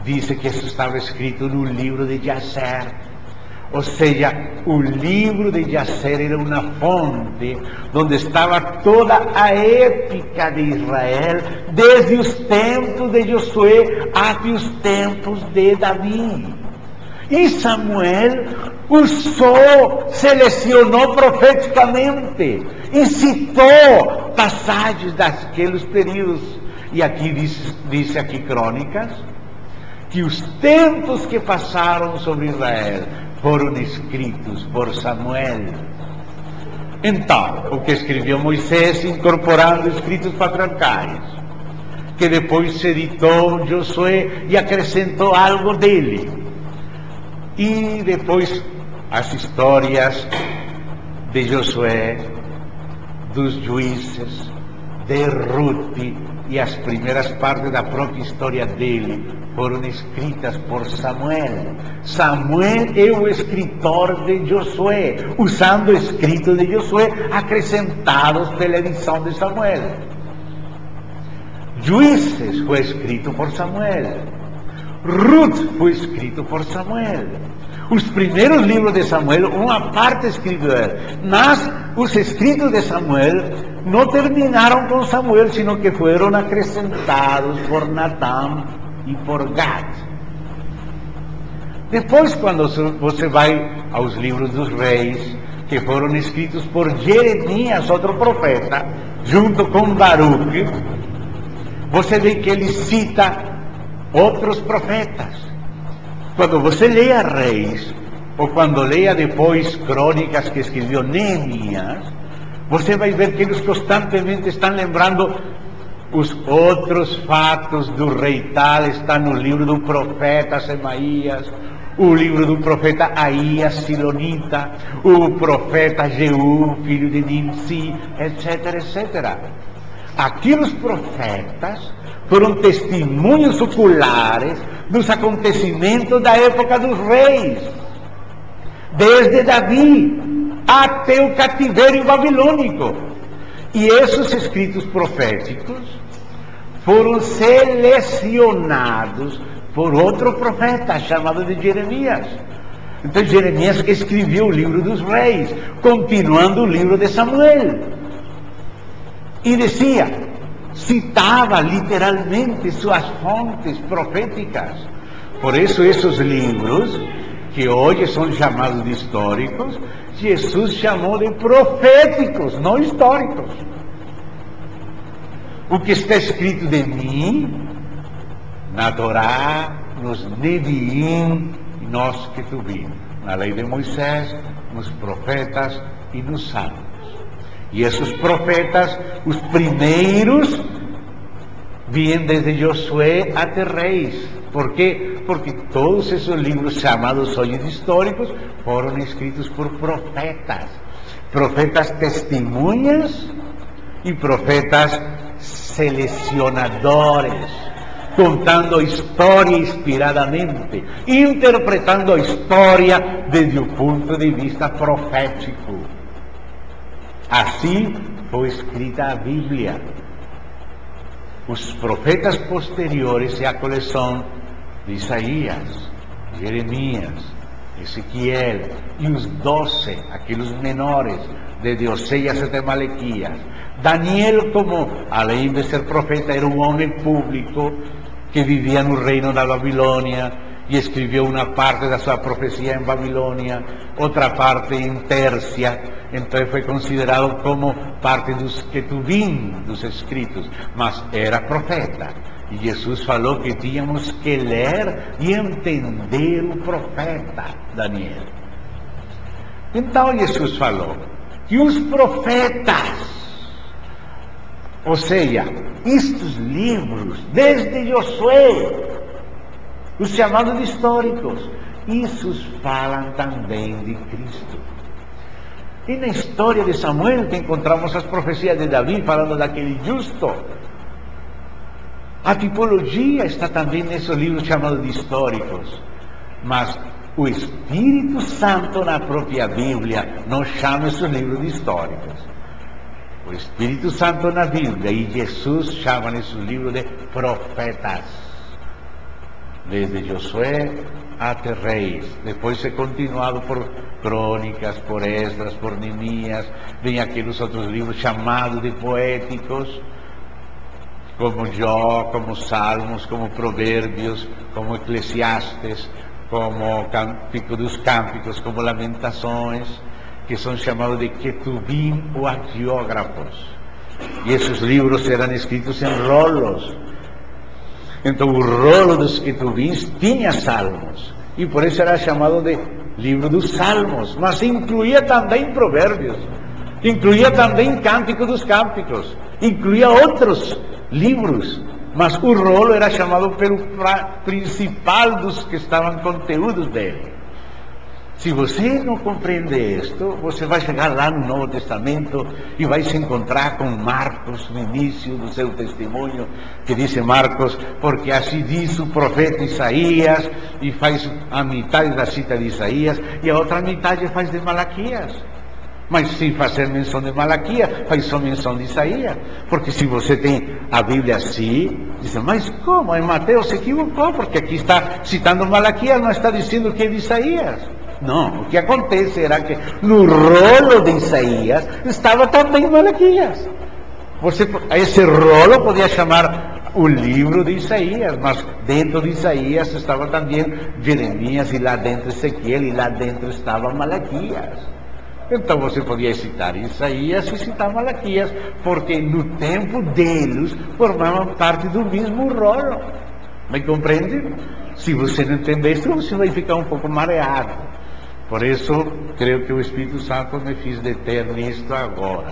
diz que isso estava escrito no livro de Jasher. Ou seja, o livro de Jasher era uma fonte onde estava toda a épica de Israel, desde os tempos de Josué até os tempos de Davi. E Samuel usou, selecionou profeticamente e citou passagens daqueles períodos. E aqui diz, diz aqui Crônicas, que os tempos que passaram sobre Israel foram escritos por Samuel. Então, o que escreveu Moisés, incorporando escritos patriarcais, que depois se editou Josué e acrescentou algo dele. E depois as histórias de Josué, dos juízes, de Ruth e as primeiras partes da própria história dele foram escritas por Samuel. Samuel é o escritor de Josué, usando o escrito de Josué acrescentados pela edição de Samuel. Juízes foi escrito por Samuel. Ruth foi escrito por Samuel. Os primeiros livros de Samuel, uma parte escrita, mas os escritos de Samuel não terminaram com Samuel, sino que foram acrescentados por Natã e por Gad. Depois, quando você vai aos livros dos reis, que foram escritos por Jeremias, outro profeta, junto com Baruque, você vê que ele cita outros profetas. Quando você leia Reis, ou quando leia depois Crônicas que escreveu Neemias, você vai ver que eles constantemente estão lembrando os outros fatos do rei tal. Está no livro do profeta Semaías, o livro do profeta Aías Silonita, o profeta Jeú, filho de Nimsi, etc, etcétera. Aqueles profetas foram testemunhos oculares dos acontecimentos da época dos reis, desde Davi até o cativeiro babilônico. E esses escritos proféticos foram selecionados por outro profeta chamado de Jeremias. Então Jeremias escreveu o livro dos reis, continuando o livro de Samuel. E dizia, citava literalmente suas fontes proféticas. Por isso esses livros, que hoje são chamados de históricos, Jesus chamou de proféticos, não históricos. O que está escrito de mim, na Torá, nos Neviim e nos Ketuvim, na lei de Moisés, nos profetas e nos salmos. E esses profetas, os primeiros, vêm desde Josué até Reis. Por quê? Porque todos esses livros chamados hoje de históricos foram escritos por profetas. Profetas testemunhas e profetas selecionadores, contando a história inspiradamente, interpretando a história desde o ponto de vista profético. Assim foi escrita a Bíblia. Os profetas posteriores é a coleção de Isaías, Jeremias, Ezequiel e os doze, aqueles menores, desde Oséias até Malaquias. Daniel, como além de ser profeta, era um homem público que vivia no reino da Babilônia e escreveu uma parte da sua profecia em Babilônia, outra parte em Pérsia. Então foi considerado como parte dos Ketuvim, dos escritos, mas era profeta. E Jesus falou que tínhamos que ler e entender o profeta Daniel. Então Jesus falou que os profetas, ou seja, estes livros, desde Josué, os chamados de históricos, esses falam também de Cristo. E na história de Samuel que encontramos as profecias de Davi falando daquele justo. A tipologia está também nesses livros chamados de históricos. Mas o Espírito Santo na própria Bíblia não chama esses livros de históricos. O Espírito Santo na Bíblia e Jesus chamam esses livros de profetas. desde Josué até Reis. Depois é continuado por Crônicas, por Esdras, por Neemias. Vem aqueles outros livros chamados de poéticos, como Jó, como Salmos, como Provérbios, como Eclesiastes, como Cântico dos Cânticos, como Lamentações, que são chamados de Ketubim ou agiógrafos. E esses livros eram escritos em rolos. Então o rolo dos Ketubins tinha salmos, e por isso era chamado de livro dos Salmos, mas incluía também Provérbios, incluía também Cântico dos Cânticos, incluía outros livros, mas o rolo era chamado pelo principal dos que estavam conteúdos dele. Se você não compreende isto, você vai chegar lá no Novo Testamento e vai se encontrar com Marcos no início do seu testemunho, que diz Marcos, porque assim diz o profeta Isaías, e faz a metade da cita de Isaías, e a outra metade faz de Malaquias. Mas sem fazer menção de Malaquias, faz só menção de Isaías. Porque se você tem a Bíblia assim, diz, mas como? Em Mateus se equivocou, porque aqui está citando Malaquias, não está dizendo que é de Isaías. Não, o que acontece era que no rolo de Isaías estava também Malaquias. Você, esse rolo podia chamar o livro de Isaías, mas dentro de Isaías estava também Jeremias, e lá dentro Ezequiel, e lá dentro estava Malaquias. Então você podia citar Isaías e citar Malaquias, porque no tempo deles formavam parte do mesmo rolo. Me compreende? Se você não entender isso, você vai ficar um pouco mareado. Por isso, creio que o Espírito Santo me fez deter nisto agora.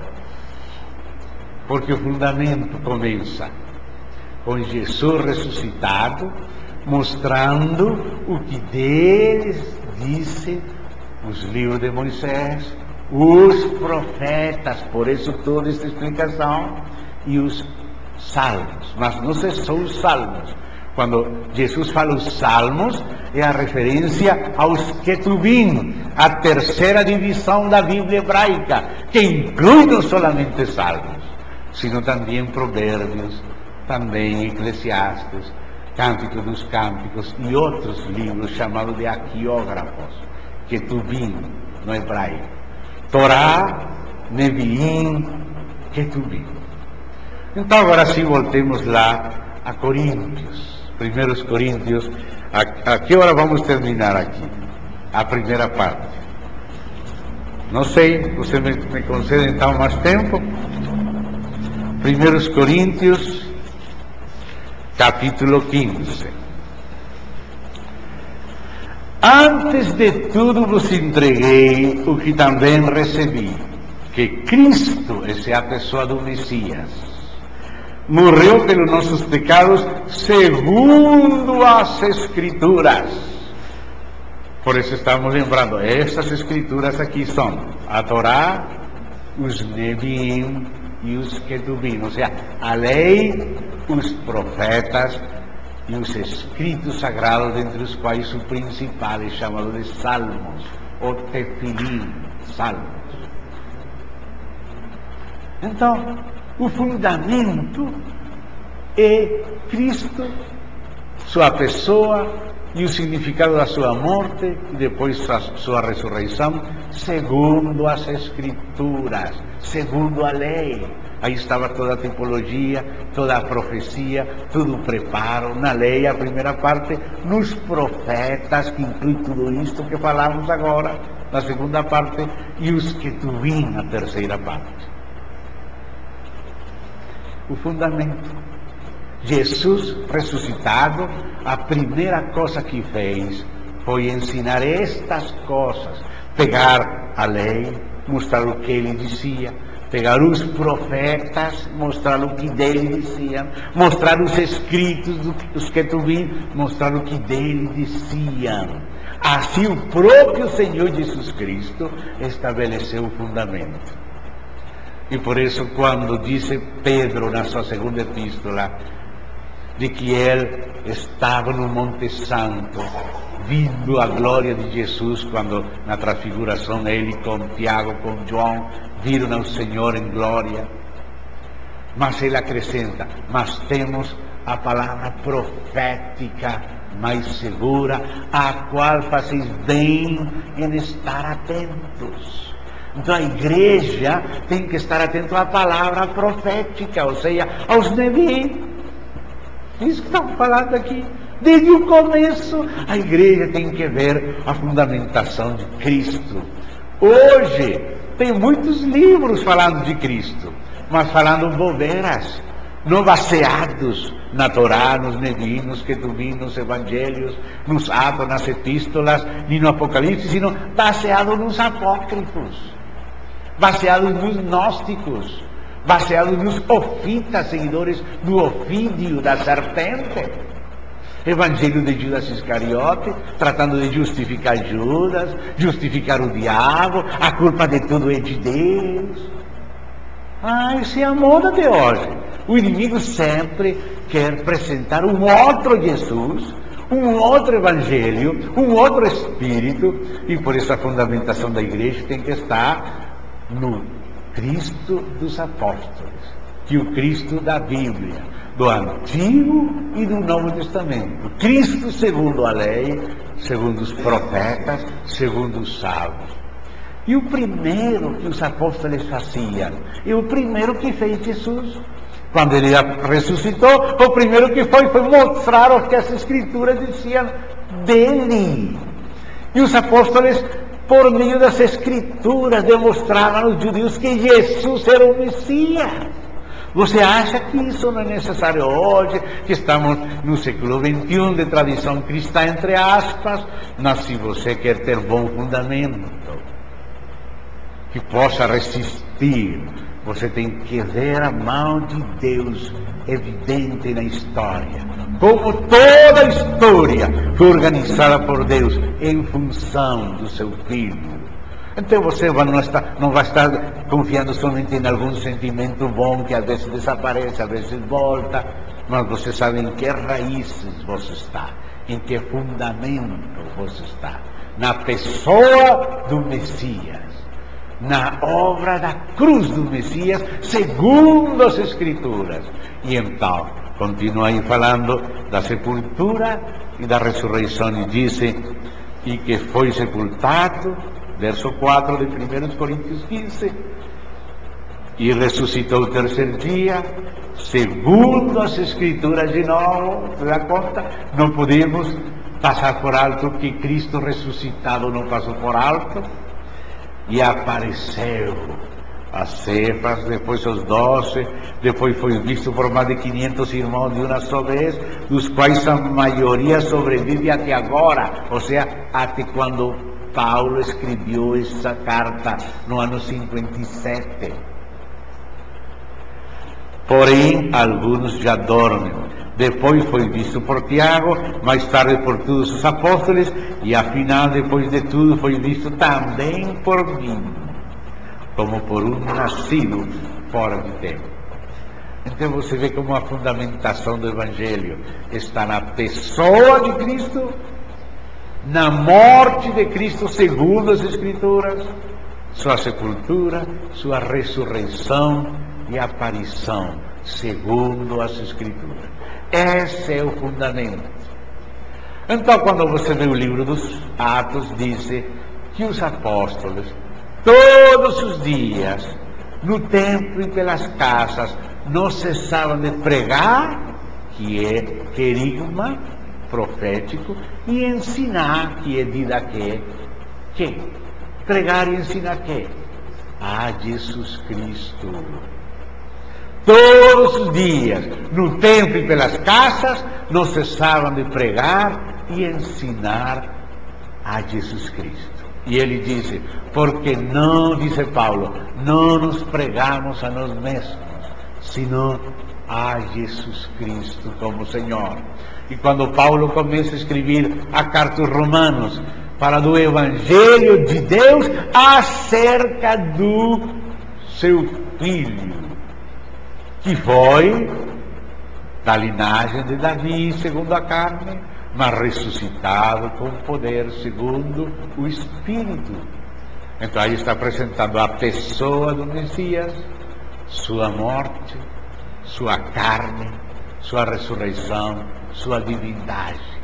Porque o fundamento começa com Jesus ressuscitado, mostrando o que deles disse os livros de Moisés, os profetas, por isso toda esta explicação, e os salmos. Mas não são só os salmos. Quando Jesus fala os salmos, é a referência aos Ketubim, a terceira divisão da Bíblia hebraica, que inclui não somente salmos, sino também Provérbios, também Eclesiastes, Cântico dos Cânticos e outros livros chamados de agiógrafos, Ketubim no hebraico. Torá, Neviim, Ketubim. Então agora sim voltemos lá a Coríntios. Primeiros Coríntios, a, a que hora vamos terminar aqui? A primeira parte. Não sei, você me, me concede então mais tempo? Primeiros Coríntios, capítulo quinze. Antes de tudo vos entreguei o que também recebi, que Cristo, essa é a pessoa do Messias, morreu pelos nossos pecados segundo as Escrituras. Por isso estamos lembrando, estas Escrituras aqui são a Torá, os Neviim e os Ketubim, ou seja, a lei, os profetas e os escritos sagrados, dentre os quais o principal é chamado de Salmos, ou Tefilim, Salmos. Então, o fundamento é Cristo, sua pessoa e o significado da sua morte e depois a sua ressurreição, segundo as Escrituras, segundo a lei. Aí estava toda a tipologia, toda a profecia, todo o preparo na lei, a primeira parte, nos profetas, que inclui tudo isto que falamos agora, na segunda parte, e os Ketubim, a terceira parte. O fundamento. Jesus ressuscitado, a primeira coisa que fez foi ensinar estas coisas, pegar a lei, mostrar o que ele dizia, pegar os profetas, mostrar o que dele diziam, mostrar os escritos dos Ketubim, mostrar o que dele diziam. Assim o próprio Senhor Jesus Cristo estabeleceu o fundamento. E por isso, quando disse Pedro na sua segunda epístola, de que ele estava no Monte Santo, vindo a glória de Jesus, quando na transfiguração ele com Tiago, com João, viram ao Senhor em glória. Mas ele acrescenta, mas temos a palavra profética mais segura, a qual fazeis bem em estar atentos. Então a igreja tem que estar atento à palavra profética, ou seja, aos nevi. Isso que estamos falando aqui. Desde o começo, a igreja tem que ver a fundamentação de Cristo. Hoje, tem muitos livros falando de Cristo, mas falando bobeiras, não baseados na Torá, nos Nevi, nos Ketuvim, nos Evangelhos, nos Atos, nas Epístolas, nem no Apocalipse, sino baseados nos apócrifos, baseados nos gnósticos, baseados nos ofitas, seguidores do ofídio da serpente. Evangelho de Judas Iscariote, tratando de justificar Judas, justificar o diabo, a culpa de tudo é de Deus. Ah, isso é a moda de hoje. O inimigo sempre quer apresentar um outro Jesus, um outro Evangelho, um outro Espírito, e por isso a fundamentação da igreja tem que estar no Cristo dos apóstolos, que o Cristo da Bíblia, do Antigo e do Novo Testamento. Cristo segundo a lei, segundo os profetas, segundo os salmos. E o primeiro que os apóstolos faziam, e o primeiro que fez Jesus, quando ele ressuscitou, o primeiro que foi, foi mostrar o que as Escrituras diziam dele. E os apóstolos, por meio das Escrituras, demonstravam aos judeus que Jesus era o Messias. Você acha que isso não é necessário hoje, que estamos no século vinte e um de tradição cristã, entre aspas, mas se você quer ter bom fundamento, que possa resistir, você tem que ver a mão de Deus evidente na história, como toda a história foi organizada por Deus em função do seu Filho. Então você não, está, não vai estar confiando somente em algum sentimento bom que às vezes desaparece, às vezes volta, mas você sabe em que raízes você está, em que fundamento você está, na pessoa do Messias, na obra da cruz do Messias, segundo as Escrituras. E então, continua aí falando da sepultura e da ressurreição, e diz, e que foi sepultado, verso quatro de primeira Coríntios quinze, e ressuscitou o terceiro dia, segundo as Escrituras. De novo, se dá conta, não podemos passar por alto que Cristo ressuscitado não passou por alto, e apareceu a Cefas, depois aos doze, depois foi visto por mais de quinhentos irmãos de uma só vez, dos quais a maioria sobrevive até agora, ou seja, até quando Paulo escreveu essa carta no ano cinquenta e sete. Porém, alguns já dormem. Depois foi visto por Tiago, mais tarde por todos os apóstolos, e afinal, depois de tudo, foi visto também por mim, como por um nascido fora de tempo. Então você vê como a fundamentação do Evangelho está na pessoa de Cristo, na morte de Cristo segundo as Escrituras, sua sepultura, sua ressurreição e aparição segundo as Escrituras. Esse é o fundamento. Então, quando você vê o livro dos Atos, diz que os apóstolos, todos os dias, no templo e pelas casas, não cessavam de pregar, que é querigma profético, e ensinar, que é didaquê, que? Pregar e ensinar que? A Jesus Cristo. Todos os dias, no templo e pelas casas, não cessavam de pregar e ensinar a Jesus Cristo. E ele disse, porque não, disse Paulo, não nos pregamos a nós mesmos, senão a Jesus Cristo como Senhor. E quando Paulo começa a escrever a carta aos Romanos, fala do Evangelho de Deus acerca do seu Filho, que foi da linhagem de Davi, segundo a carne, mas ressuscitado com poder, segundo o Espírito. Então aí está apresentando a pessoa do Messias, sua morte, sua carne, sua ressurreição, sua divindade.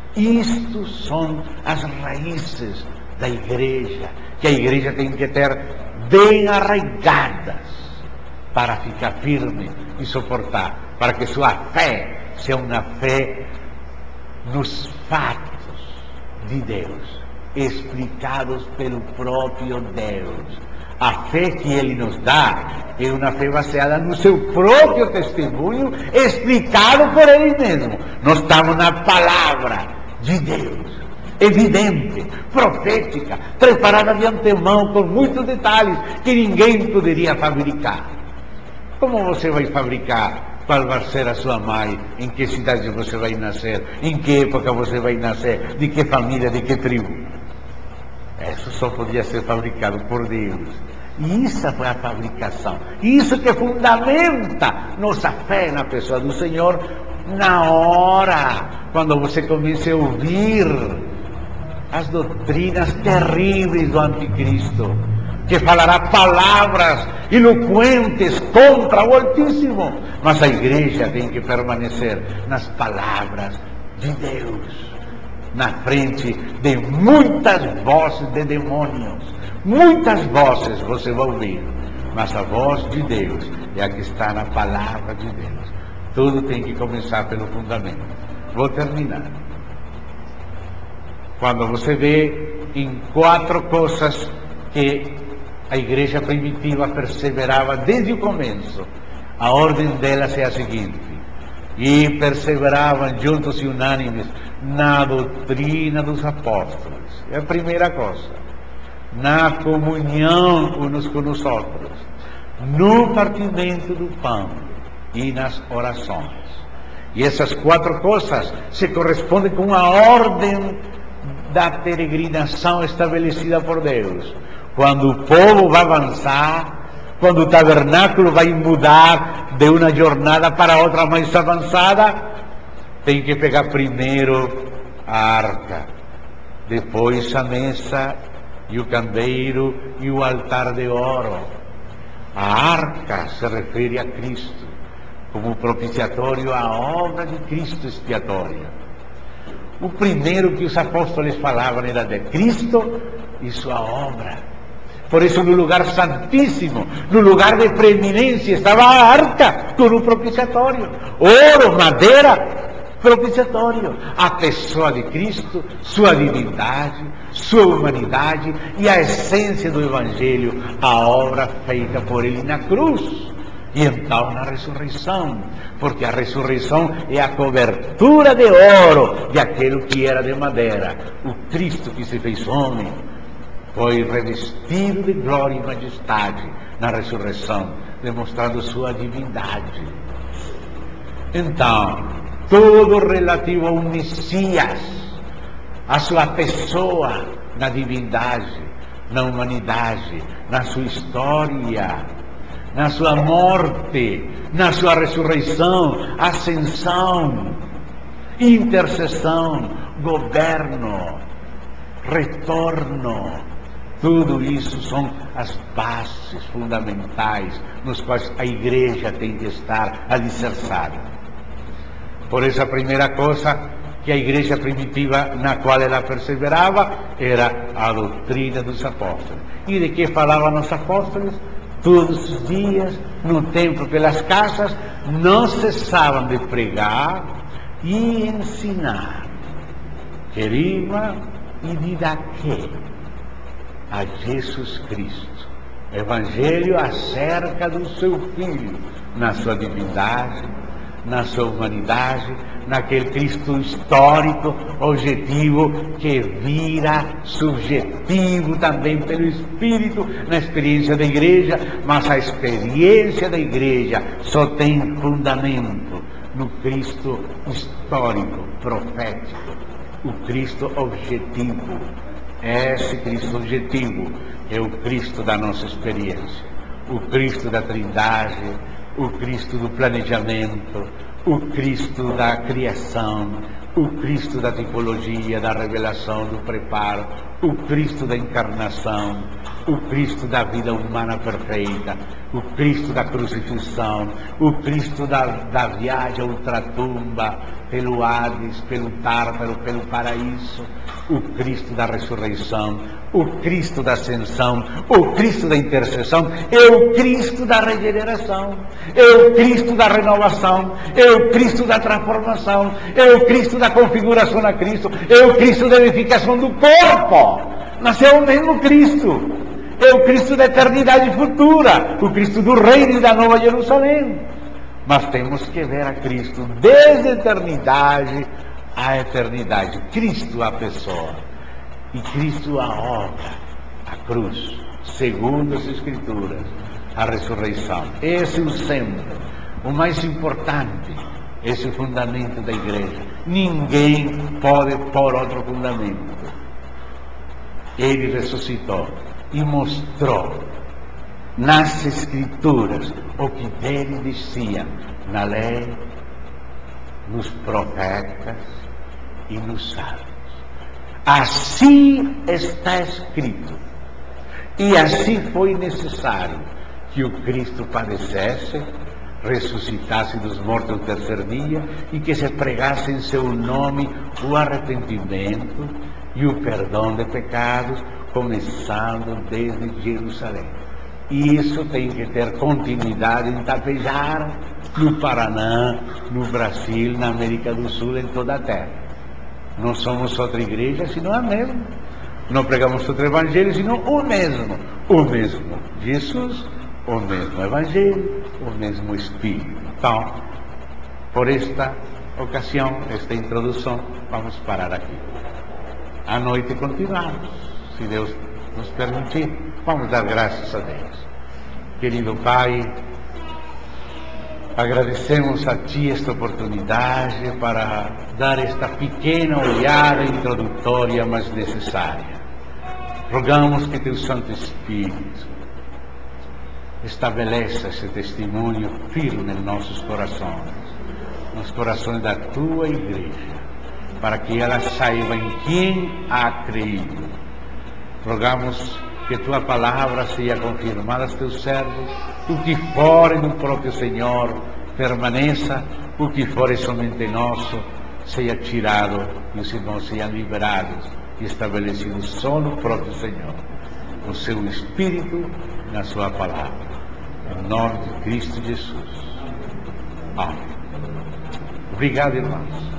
Isto são as raízes da igreja, que a igreja tem que ter bem arraigadas para ficar firme e suportar, para que sua fé seja uma fé nos fatos de Deus, explicados pelo próprio Deus. A fé que Ele nos dá é uma fé baseada no seu próprio testemunho, explicado por Ele mesmo. Nós estamos na palavra de Deus, evidente, profética, preparada de antemão, com muitos detalhes que ninguém poderia fabricar. Como você vai fabricar qual vai ser a sua mãe, em que cidade você vai nascer, em que época você vai nascer, de que família, de que tribo? Isso só podia ser fabricado por Deus. E isso foi a fabricação. Isso que fundamenta nossa fé na pessoa do Senhor, na hora, quando você começa a ouvir as doutrinas terríveis do anticristo, que falará palavras eloquentes contra o Altíssimo. Mas a igreja tem que permanecer nas palavras de Deus, na frente de muitas vozes de demônios. Muitas vozes você vai ouvir, mas a voz de Deus é a que está na palavra de Deus. Tudo tem que começar pelo fundamento. Vou terminar. Quando você vê em quatro coisas que a igreja primitiva perseverava desde o começo, a ordem delas é a seguinte: e perseveravam juntos e unânimes na doutrina dos apóstolos. É a primeira coisa. Na comunhão uns com os outros, no partimento do pão e nas orações. E essas quatro coisas se correspondem com a ordem da peregrinação estabelecida por Deus. Quando o povo vai avançar, quando o tabernáculo vai mudar de uma jornada para outra mais avançada, tem que pegar primeiro a arca, depois a mesa e o candeeiro e o altar de ouro. A arca se refere a Cristo, como propiciatório à obra de Cristo expiatória. O primeiro que os apóstolos falavam era de Cristo e sua obra. Por isso, no lugar santíssimo, no lugar de preeminência, estava a arca com o propiciatório. Ouro, madeira, propiciatório. A pessoa de Cristo, sua divindade, sua humanidade e a essência do Evangelho, a obra feita por Ele na cruz. E então na ressurreição, porque a ressurreição é a cobertura de ouro de aquele que era de madeira. O Cristo que se fez homem foi revestido de glória e majestade na ressurreição, demonstrando sua divindade. Então, tudo relativo ao Messias, a sua pessoa, na divindade, na humanidade, na sua história, na sua morte, na sua ressurreição, ascensão, intercessão, governo, retorno. Tudo isso são as bases fundamentais nos quais a igreja tem que estar alicerçada. Por essa primeira coisa que a igreja primitiva na qual ela perseverava era a doutrina dos apóstolos. E de que falavam os apóstolos? Todos os dias, no templo, pelas casas, não cessavam de pregar e ensinar. Querima e didaquê a Jesus Cristo, Evangelho acerca do seu Filho, na sua divindade, na sua humanidade, naquele Cristo histórico, objetivo, que vira subjetivo também pelo Espírito, na experiência da igreja, mas a experiência da igreja só tem fundamento no Cristo histórico, profético, o Cristo objetivo. Esse Cristo objetivo é o Cristo da nossa experiência, o Cristo da Trindade, o Cristo do planejamento, o Cristo da criação, o Cristo da tipologia, da revelação, do preparo, o Cristo da encarnação, o Cristo da vida humana perfeita, o Cristo da crucifixão, o Cristo da, da viagem à ultratumba, pelo Hades, pelo Tártaro, pelo paraíso, o Cristo da ressurreição, o Cristo da ascensão, o Cristo da intercessão, é o Cristo da regeneração, é o Cristo da renovação, é o Cristo da transformação, é o Cristo da configuração a Cristo, é o Cristo da edificação do corpo, mas é o mesmo Cristo, é o Cristo da eternidade futura, o Cristo do reino e da nova Jerusalém. Mas temos que ver a Cristo desde a eternidade à eternidade, Cristo a pessoa, e Cristo a obra, a cruz, segundo as Escrituras, a ressurreição. Esse é o centro, o mais importante, esse é o fundamento da igreja. Ninguém pode pôr outro fundamento. Ele ressuscitou e mostrou nas Escrituras o que dele dizia na lei, nos profetas e nos salmos. Assim está escrito, e assim foi necessário que o Cristo padecesse, ressuscitasse dos mortos no terceiro dia, e que se pregasse em seu nome o arrependimento e o perdão de pecados, começando desde Jerusalém. E isso tem que ter continuidade em Tapejara, no Paraná, no Brasil, na América do Sul, em toda a terra. Não somos outra igreja, senão a mesma. Não pregamos outro evangelho, senão o mesmo. O mesmo Jesus, o mesmo evangelho, o mesmo Espírito. Então, por esta ocasião, esta introdução, vamos parar aqui. À noite continuamos, se Deus nos permitir. Vamos dar graças a Deus. Querido Pai, agradecemos a Ti esta oportunidade para dar esta pequena olhada introdutória, mas necessária. Rogamos que Teu Santo Espírito estabeleça esse testemunho firme em nossos corações, nos corações da Tua Igreja, para que ela saiba em quem há creído. Rogamos que Tua palavra seja confirmada aos Teus servos, o que for do próprio Senhor permaneça, o que for somente nosso seja tirado e os irmãos sejam liberados e estabelecidos só no próprio Senhor, no seu Espírito e na sua palavra. Em nome de Cristo Jesus. Amém. Obrigado, irmãos.